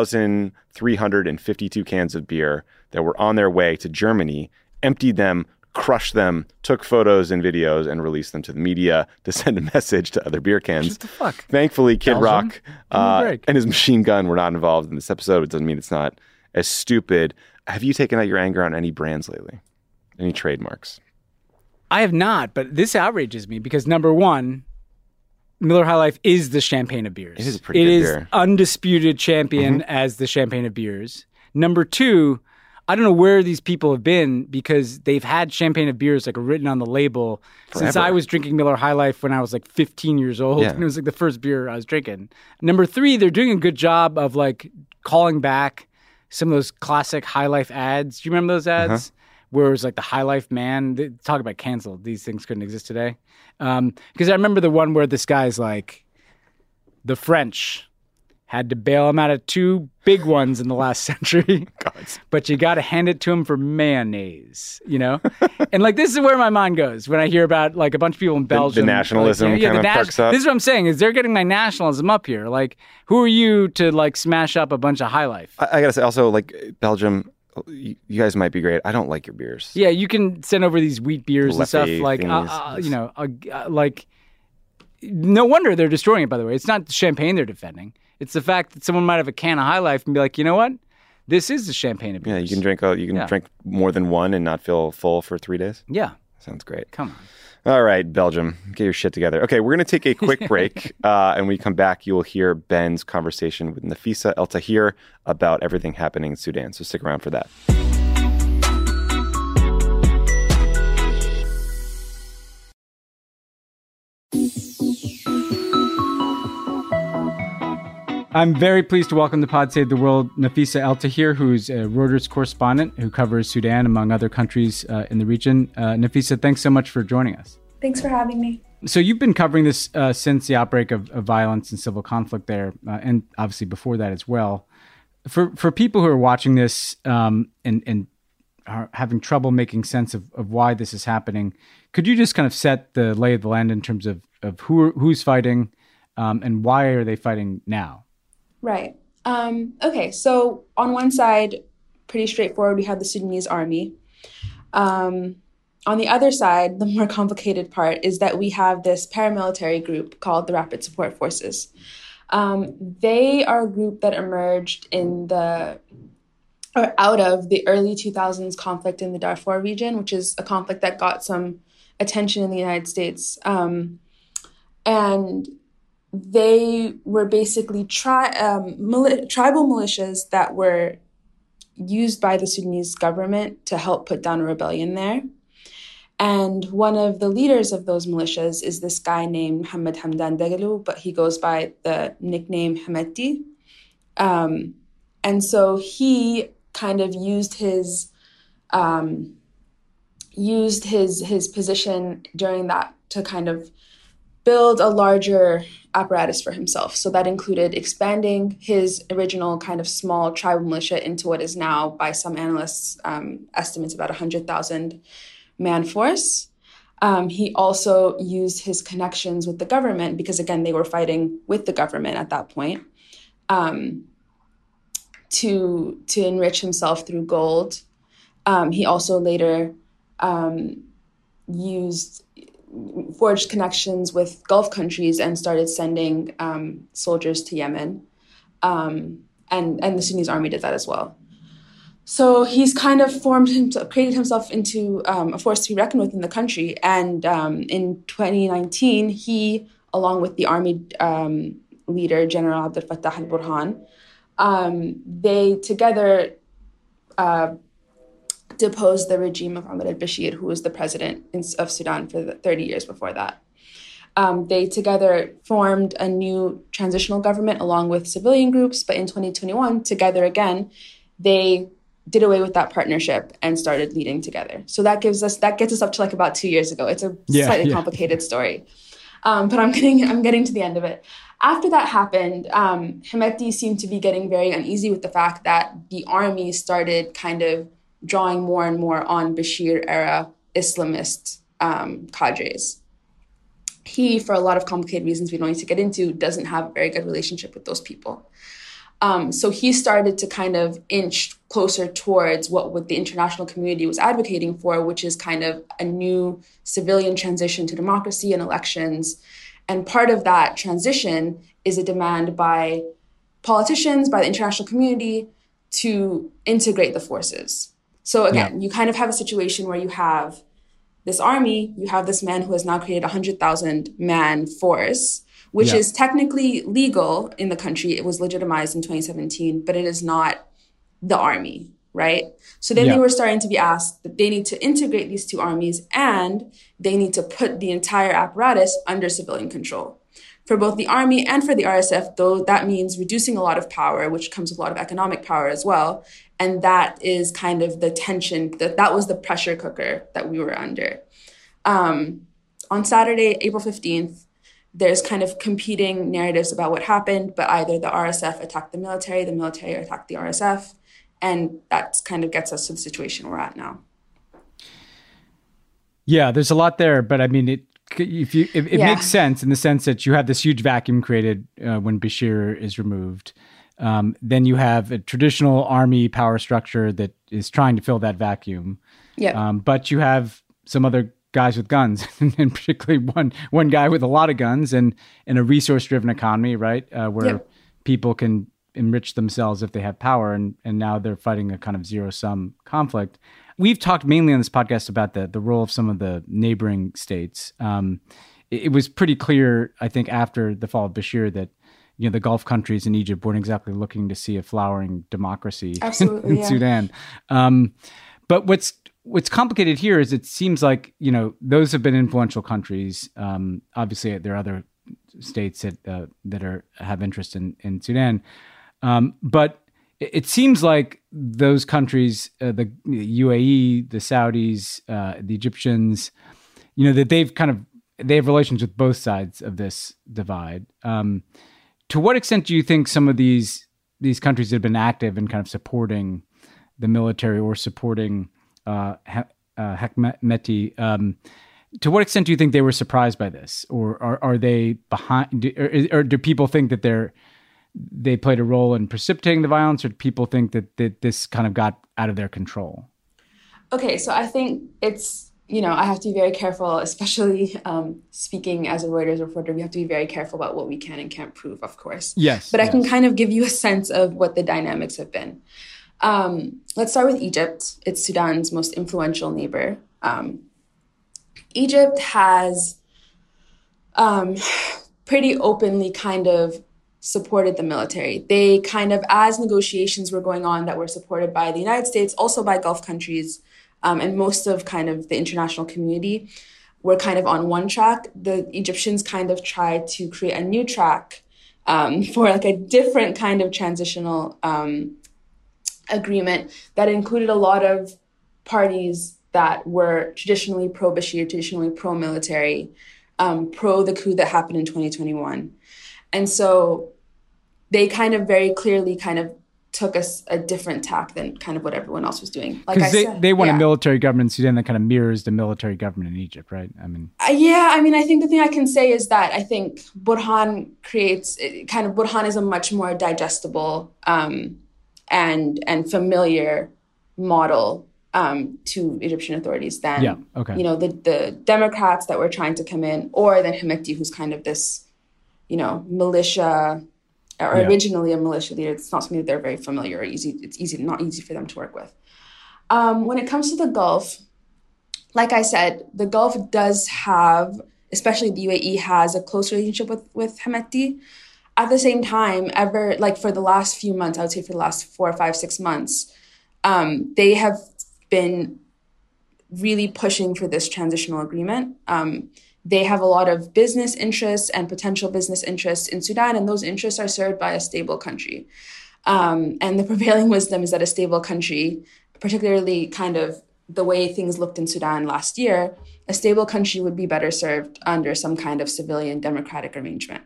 2,352 cans of beer that were on their way to Germany, emptied them, crushed them, took photos and videos, and released them to the media to send a message to other beer cans. What the fuck? Thankfully, Kid Belgium? Rock and his machine gun were not involved in this episode. It doesn't mean it's not as stupid. Have you taken out your anger on any brands lately? Any trademarks? I have not, but this outrages me because number one, Miller High Life is the champagne of beers. It is a pretty good beer. It is undisputed champion as the champagne of beers. Number two, I don't know where these people have been because they've had champagne of beers like written on the label since I was drinking Miller High Life when I was like 15 years old. Yeah. And it was like the first beer I was drinking. Number three, they're doing a good job of like calling back some of those classic High Life ads. Do you remember those ads? Where it was like the High Life man. Talk about canceled. These things couldn't exist today. Because I remember the one where this guy's like, the French had to bail him out of two big ones in the last century. But you got to hand it to him for mayonnaise, And like, this is where my mind goes when I hear about like a bunch of people in Belgium. The nationalism kind of perks up. This is what I'm saying is they're getting my nationalism up here. Like, who are you to like smash up a bunch of High Life? I got to say also like Belgium, you guys might be great. I don't like your beers. Yeah, you can send over these wheat beers and stuff. Like, like, no wonder they're destroying it, by the way. It's not the champagne they're defending. It's the fact that someone might have a can of High Life and be like, you know what? This is the champagne of beers. Yeah, you can drink drink more than one and not feel full for 3 days. Yeah. Sounds great. Come on. All right, Belgium, get your shit together. Okay, we're going to take a quick break. And when we come back, you will hear Ben's conversation with Nafisa El Tahir about everything happening in Sudan. So stick around for that. I'm very pleased to welcome to Pod Save the World Nafisa El Tahir, who's a Reuters correspondent who covers Sudan, among other countries in the region. Nafisa, thanks so much for joining us. Thanks for having me. So you've been covering this since the outbreak of violence and civil conflict there, and obviously before that as well. For people who are watching this and are having trouble making sense of why this is happening, could you just kind of set the lay of the land in terms of who's fighting and why are they fighting now? Right. Okay. So on one side, pretty straightforward, we have the Sudanese army. On the other side, the more complicated part is that we have this paramilitary group called the Rapid Support Forces. They are a group that emerged out of the early 2000s conflict in the Darfur region, which is a conflict that got some attention in the United States. And they were basically tribal militias that were used by the Sudanese government to help put down a rebellion there. And one of the leaders of those militias is this guy named Mohammed Hamdan Dagalo, but he goes by the nickname Hameti. And so he kind of used his used his position during that to kind of build a larger apparatus for himself. So that included expanding his original kind of small tribal militia into what is now, by some analysts' estimates, about 100,000 man force. He also used his connections with the government, because again, they were fighting with the government at that point, to enrich himself through gold. He also later forged connections with Gulf countries and started sending soldiers to Yemen. And the Sudanese army did that as well. So he's kind of created himself into a force to be reckoned with in the country. And in 2019, he, along with the army leader, General Abdel Fattah al-Burhan, they together deposed the regime of Omar al-Bashir, who was the president of Sudan for 30 years before that. They together formed a new transitional government along with civilian groups, but in 2021, together again, they did away with that partnership and started leading together. So that gets us up to like about 2 years ago. It's a slightly complicated story, but I'm getting to the end of it. After that happened, Hemeti seemed to be getting very uneasy with the fact that the army started kind of drawing more and more on Bashir-era Islamist cadres. He, for a lot of complicated reasons we don't need to get into, doesn't have a very good relationship with those people. So he started to kind of inch closer towards what the international community was advocating for, which is kind of a new civilian transition to democracy and elections. And part of that transition is a demand by politicians, by the international community, to integrate the forces. So again, you kind of have a situation where you have this army, you have this man who has now created a 100,000 man force, which is technically legal in the country. It was legitimized in 2017, but it is not the army, right? So then they were starting to be asked that they need to integrate these two armies and they need to put the entire apparatus under civilian control. For both the army and for the RSF, though, that means reducing a lot of power, which comes with a lot of economic power as well. And that is kind of the tension, that was the pressure cooker that we were under. On Saturday, April 15th, there's kind of competing narratives about what happened, but either the RSF attacked the military attacked the RSF, and that kind of gets us to the situation we're at now. Yeah, there's a lot there, but I mean, it makes sense in the sense that you have this huge vacuum created when Bashir is removed. Then you have a traditional army power structure that is trying to fill that vacuum. But you have some other guys with guns, and particularly one guy with a lot of guns, and in a resource-driven economy, right, where people can enrich themselves if they have power, and now they're fighting a kind of zero-sum conflict. We've talked mainly on this podcast about the role of some of the neighboring states. It was pretty clear, I think, after the fall of Bashir that the Gulf countries and Egypt weren't exactly looking to see a flowering democracy in Sudan. But what's complicated here is it seems like those have been influential countries. Obviously, there are other states that have interest in Sudan, but it seems like those countries, the UAE, the Saudis, the Egyptians, that they have relations with both sides of this divide. To what extent do you think some of these countries have been active in kind of supporting the military or supporting Hemeti? To what extent do you think they were surprised by this, or are they behind? Or do people think that they played a role in precipitating the violence, or do people think that this kind of got out of their control? Okay, so I think it's, I have to be very careful, especially speaking as a Reuters reporter, we have to be very careful about what we can and can't prove, of course. Yes. But I can kind of give you a sense of what the dynamics have been. Let's start with Egypt. It's Sudan's most influential neighbor. Egypt has pretty openly kind of supported the military. They kind of, as negotiations were going on that were supported by the United States, also by Gulf countries, and most of kind of the international community, were kind of on one track. The Egyptians kind of tried to create a new track for like a different kind of transitional agreement that included a lot of parties that were traditionally pro-Bashir, traditionally pro-military, pro the coup that happened in 2021. And so they kind of very clearly kind of took a different tack than kind of what everyone else was doing. Like I said, they want a military government in Sudan that kind of mirrors the military government in Egypt, right? I mean, I think the thing I can say is that I think Burhan is a much more digestible and familiar model to Egyptian authorities than the Democrats that were trying to come in, or than Hemeti, who's kind of this, militia, or originally a militia leader. It's not something that they're very familiar or easy. It's not easy for them to work with. When it comes to the Gulf, like I said, the Gulf does have, especially the UAE, has a close relationship with Hemeti. At the same time, for the last few months, I would say for the last 4, 5, 6 months, they have been really pushing for this transitional agreement. They have a lot of business interests and potential business interests in Sudan, and those interests are served by a stable country. And the prevailing wisdom is that a stable country, particularly kind of the way things looked in Sudan last year, a stable country would be better served under some kind of civilian democratic arrangement.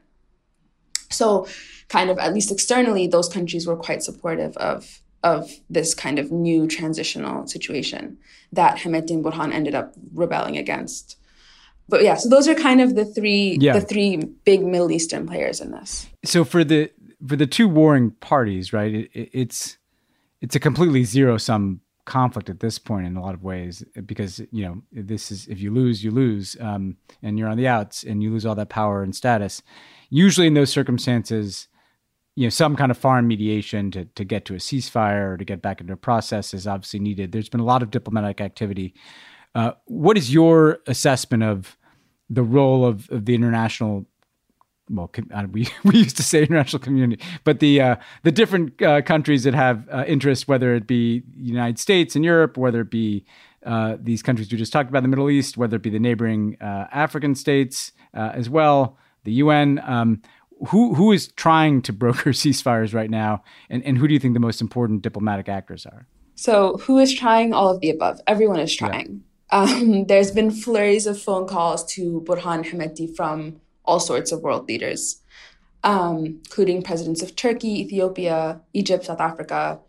So kind of, at least externally, those countries were quite supportive of this kind of new transitional situation that Hemeti and Burhan ended up rebelling against. But yeah, so those are kind of the three big Middle Eastern players in this. So for the two warring parties, right? It's a completely zero-sum conflict at this point in a lot of ways, because this is, if you lose, you lose, and you're on the outs, and you lose all that power and status. Usually, in those circumstances, some kind of foreign mediation to get to a ceasefire or to get back into a process is obviously needed. There's been a lot of diplomatic activity. What is your assessment of the role of the international? Well, we used to say international community, but the different countries that have interest, whether it be the United States and Europe, whether it be these countries we just talked about in the Middle East, whether it be the neighboring African states as well, the UN. Who is trying to broker ceasefires right now, and who do you think the most important diplomatic actors are? So who is trying? All of the above. Everyone is trying. Yeah. There's been flurries of phone calls to Burhan Hemeti from all sorts of world leaders, including presidents of Turkey, Ethiopia, Egypt, South Africa,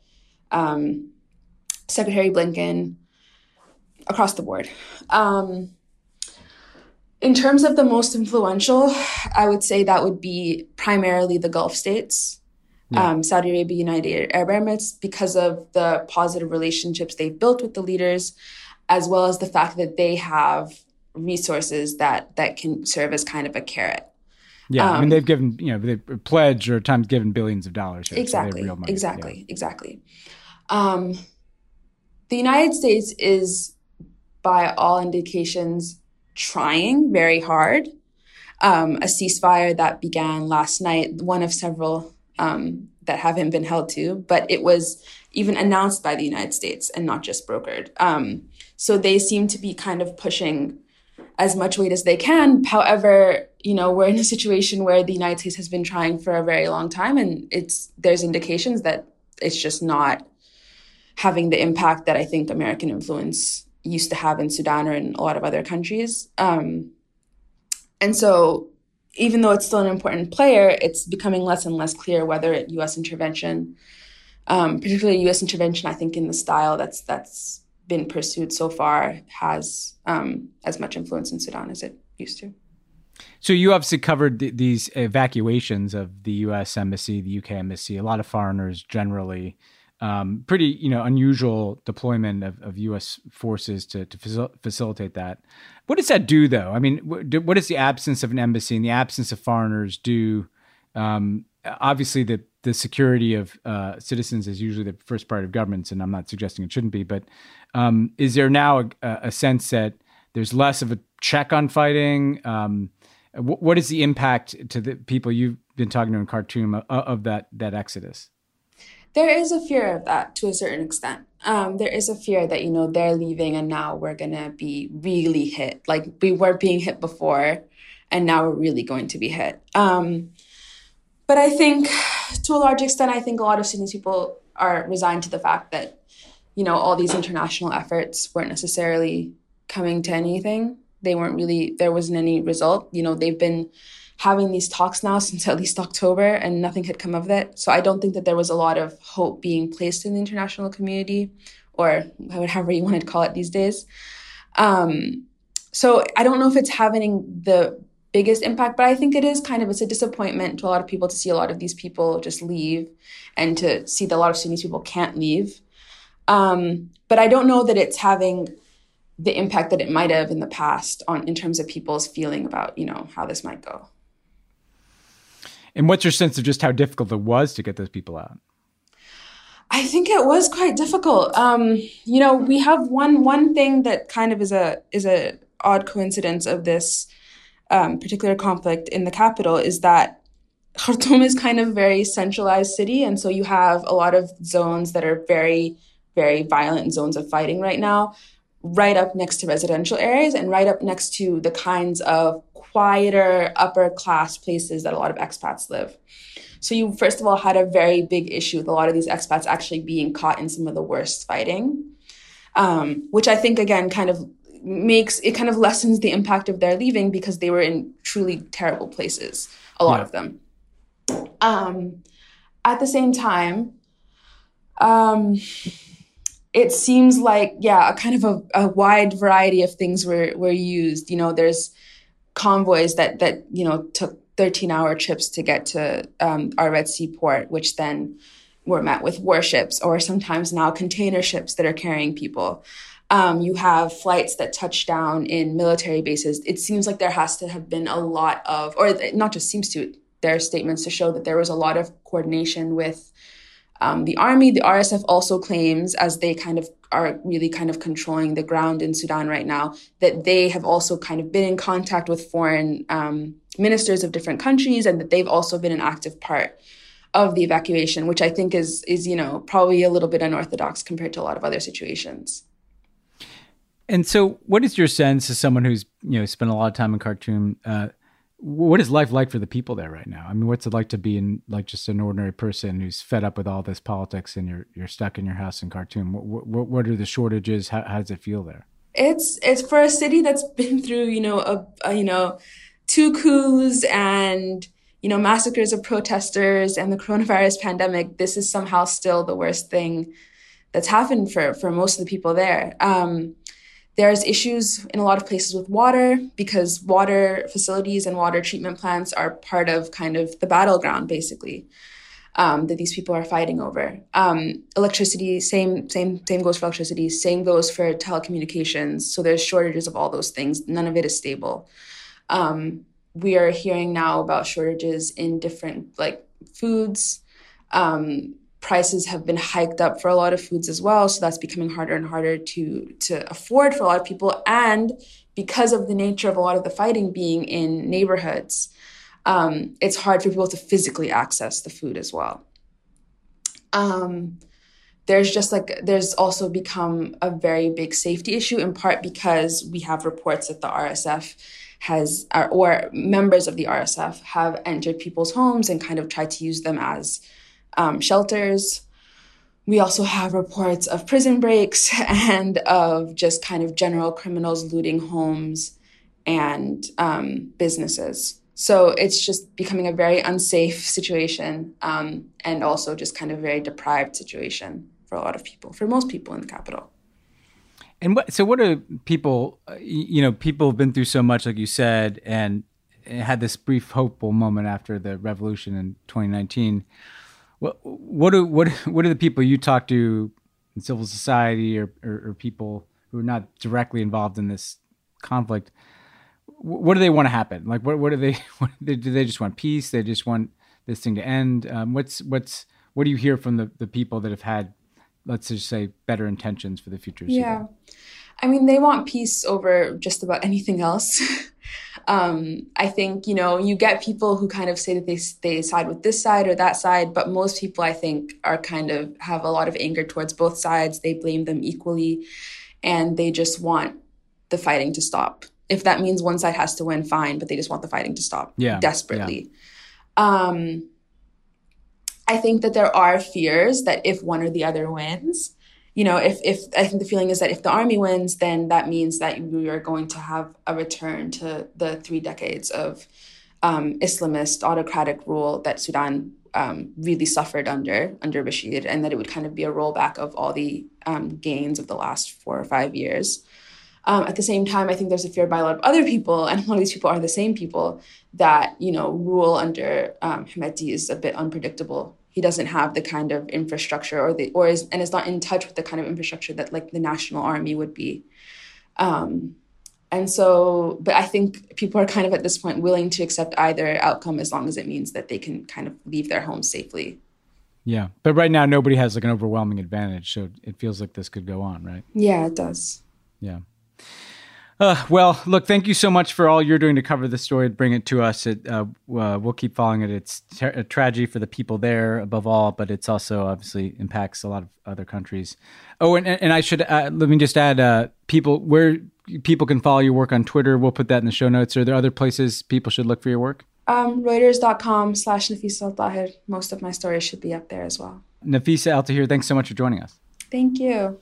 Secretary Blinken, across the board. In terms of the most influential, I would say that would be primarily the Gulf states, Saudi Arabia, United Arab Emirates, because of the positive relationships they've built with the leaders, as well as the fact that they have resources that can serve as kind of a carrot. Yeah, I mean, they've given, they've pledged or at times given billions of dollars. Here, exactly, so real money. Exactly. The United States is, by all indications, trying very hard. A ceasefire that began last night, one of several that haven't been held to, but it was even announced by the United States and not just brokered. So they seem to be kind of pushing as much weight as they can. However, we're in a situation where the United States has been trying for a very long time, and there's indications that it's just not having the impact that I think American influence used to have in Sudan or in a lot of other countries. And so even though it's still an important player, it's becoming less and less clear whether U.S. intervention, particularly U.S. intervention, I think in the style that's been pursued so far, has as much influence in Sudan as it used to. So you obviously covered these evacuations of the U.S. Embassy, the UK Embassy, a lot of foreigners generally. Pretty, unusual deployment of U.S. forces to facilitate that. What does that do, though? I mean, what does the absence of an embassy and the absence of foreigners do? Obviously, the security of citizens is usually the first priority of governments, and I'm not suggesting it shouldn't be. But is there now a sense that there's less of a check on fighting? What is the impact to the people you've been talking to in Khartoum of that exodus? There is a fear of that to a certain extent. There is a fear that, they're leaving and now we're going to be really hit. Like we were being hit before and now we're really going to be hit. But I think to a large extent, I think a lot of Sudanese people are resigned to the fact that, all these international efforts weren't necessarily coming to anything. There wasn't any result. They've been having these talks now since at least October, and nothing had come of it. So I don't think that there was a lot of hope being placed in the international community, or however you want to call it these days. So I don't know if it's having the biggest impact, but I think it's a disappointment to a lot of people to see a lot of these people just leave, and to see that a lot of Sudanese people can't leave. But I don't know that it's having the impact that it might have in the past in terms of people's feeling about, how this might go. And what's your sense of just how difficult it was to get those people out? I think it was quite difficult. We have one thing that kind of is a odd coincidence of this particular conflict in the capital, is that Khartoum is kind of a very centralized city. And so you have a lot of zones that are very, very violent zones of fighting right now, right up next to residential areas and right up next to the kinds of quieter, upper class places that a lot of expats live. So you, first of all, had a very big issue with a lot of these expats actually being caught in some of the worst fighting, which I think, again, kind of lessens the impact of their leaving, because they were in truly terrible places, a lot of them. At the same time, it seems like, a kind of a wide variety of things were used. There's convoys that took 13-hour trips to get to our Red Sea port, which then were met with warships, or sometimes now container ships that are carrying people. You have flights that touch down in military bases. It seems like there has to have been a lot of, or not just seems to, there are statements to show that there was a lot of coordination with the army. The RSF also claims, as they kind of are really kind of controlling the ground in Sudan right now, that they have also kind of been in contact with foreign ministers of different countries, and that they've also been an active part of the evacuation, which I think is probably a little bit unorthodox compared to a lot of other situations. And so what is your sense, as someone who's spent a lot of time in Khartoum, what is life like for the people there right now? I mean, what's it like to be just an ordinary person who's fed up with all this politics, and you're stuck in your house in Khartoum? What are the shortages? How does it feel there? It's for a city that's been through, 2 coups and, massacres of protesters and the coronavirus pandemic. This is somehow still the worst thing that's happened for most of the people there. There's issues in a lot of places with water, because water facilities and water treatment plants are part of kind of the battleground, basically, that these people are fighting over. Electricity, same goes for electricity, same goes for telecommunications. So there's shortages of all those things. None of it is stable. We are hearing now about shortages in different foods. Prices have been hiked up for a lot of foods as well. So that's becoming harder and harder to afford for a lot of people. And because of the nature of a lot of the fighting being in neighborhoods, it's hard for people to physically access the food as well. There's also become a very big safety issue, in part because we have reports that the RSF or members of the RSF have entered people's homes and kind of tried to use them as shelters. We also have reports of prison breaks and of just kind of general criminals looting homes and businesses. So it's just becoming a very unsafe situation, and also just kind of a very deprived situation for a lot of people, for most people in the capital. And what are people, people have been through so much, like you said, and had this brief hopeful moment after the revolution in 2019. What are the people you talk to in civil society or people who are not directly involved in this conflict? What do they want to happen? Like, what do they do they just want peace? They just want this thing to end? What do you hear from the people that have had, let's just say, better intentions for the future? Yeah. I mean, they want peace over just about anything else. I think, you get people who kind of say that they side with this side or that side, but most people, I think, are kind of have a lot of anger towards both sides. They blame them equally, and they just want the fighting to stop. If that means one side has to win, fine, but they just want the fighting to stop desperately. Yeah. I think that there are fears that if one or the other wins, if I think the feeling is that if the army wins, then that means that we are going to have a return to the 3 decades of Islamist autocratic rule that Sudan really suffered under Bashir, and that it would kind of be a rollback of all the gains of the last 4 or 5 years. At the same time, I think there's a fear by a lot of other people, and a lot of these people are the same people, that, rule under Hemeti is a bit unpredictable. He doesn't have the kind of infrastructure and is not in touch with the kind of infrastructure that like the national army would be. But I think people are kind of at this point willing to accept either outcome as long as it means that they can kind of leave their homes safely. Yeah. But right now, nobody has like an overwhelming advantage. So it feels like this could go on, right? Yeah, it does. Yeah. Well, look, thank you so much for all you're doing to cover this story, bring it to us. We'll keep following it. It's a tragedy for the people there above all, but it's also obviously impacts a lot of other countries. Oh, and I should, let me just add, where people can follow your work on Twitter. We'll put that in the show notes. Are there other places people should look for your work? Reuters.com/Nafisa Al-Tahir. Most of my stories should be up there as well. Nafisa Al-Tahir, thanks so much for joining us. Thank you.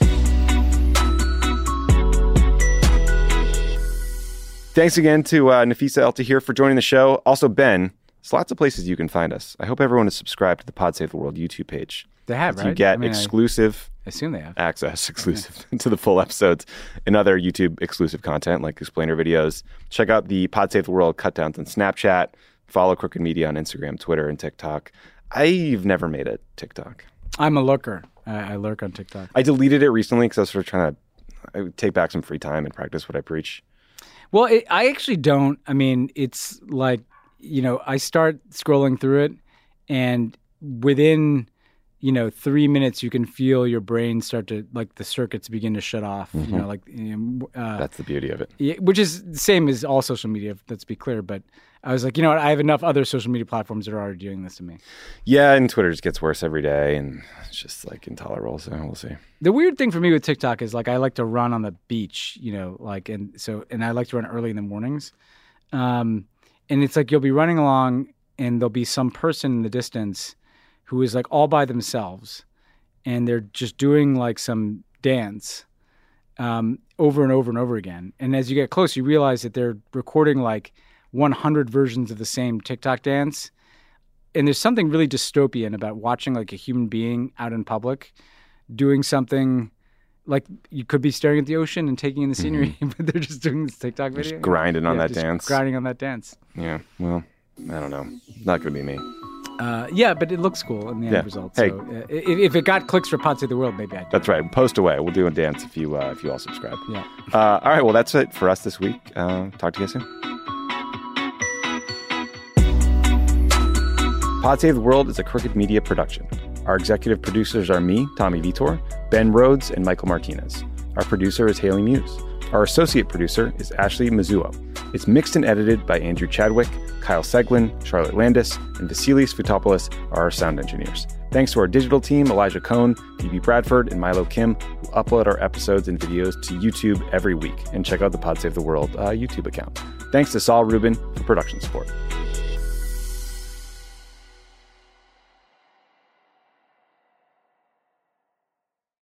Thanks again to Nafisa Al-Tahir for joining the show. Also, Ben, there's lots of places you can find us. I hope everyone is subscribed to the Pod Save the World YouTube page. They have, right? You get exclusive I assume they have. access to the full episodes and other YouTube exclusive content like explainer videos. Check out the Pod Save the World cut downs on Snapchat. Follow Crooked Media on Instagram, Twitter, and TikTok. I've never made a TikTok. I'm a lurker. I lurk on TikTok. I deleted it recently because I was sort of trying to take back some free time and practice what I preach. Well, I actually don't. I mean, it's like, I start scrolling through it, and within, 3 minutes, you can feel your brain start to, like, the circuits begin to shut off. Mm-hmm. That's the beauty of it. Yeah, which is the same as all social media, let's be clear. But I was like, you know what? I have enough other social media platforms that are already doing this to me. Yeah, and Twitter just gets worse every day, and it's just like intolerable. So we'll see. The weird thing for me with TikTok is like I like to run on the beach, and I like to run early in the mornings. And it's like you'll be running along, and there'll be some person in the distance who is like all by themselves, and they're just doing like some dance over and over and over again. And as you get close, you realize that they're recording like 100 versions of the same TikTok dance. And there's something really dystopian about watching like a human being out in public doing something like you could be staring at the ocean and taking in the scenery, but they're just doing this TikTok video. Just grinding on that dance. Grinding on that dance. Yeah. Well, I don't know. Not going to be me. Yeah, but it looks cool in the end result. Hey. So if it got clicks for Pod Save the World, maybe I'd do That's right. Post away. We'll do a dance if you all subscribe. Yeah. All right. Well, that's it for us this week. Talk to you soon. Pod Save the World is a Crooked Media production. Our executive producers are me, Tommy Vitor, Ben Rhodes, and Michael Martinez. Our producer is Haley Muse. Our associate producer is Ashley Mizuo. It's mixed and edited by Andrew Chadwick, Kyle Seglin, Charlotte Landis, and Vasilis Futopoulos are our sound engineers. Thanks to our digital team, Elijah Cohn, Phoebe Bradford, and Milo Kim, who upload our episodes and videos to YouTube every week. And check out the Pod Save the World YouTube account. Thanks to Saul Rubin for production support.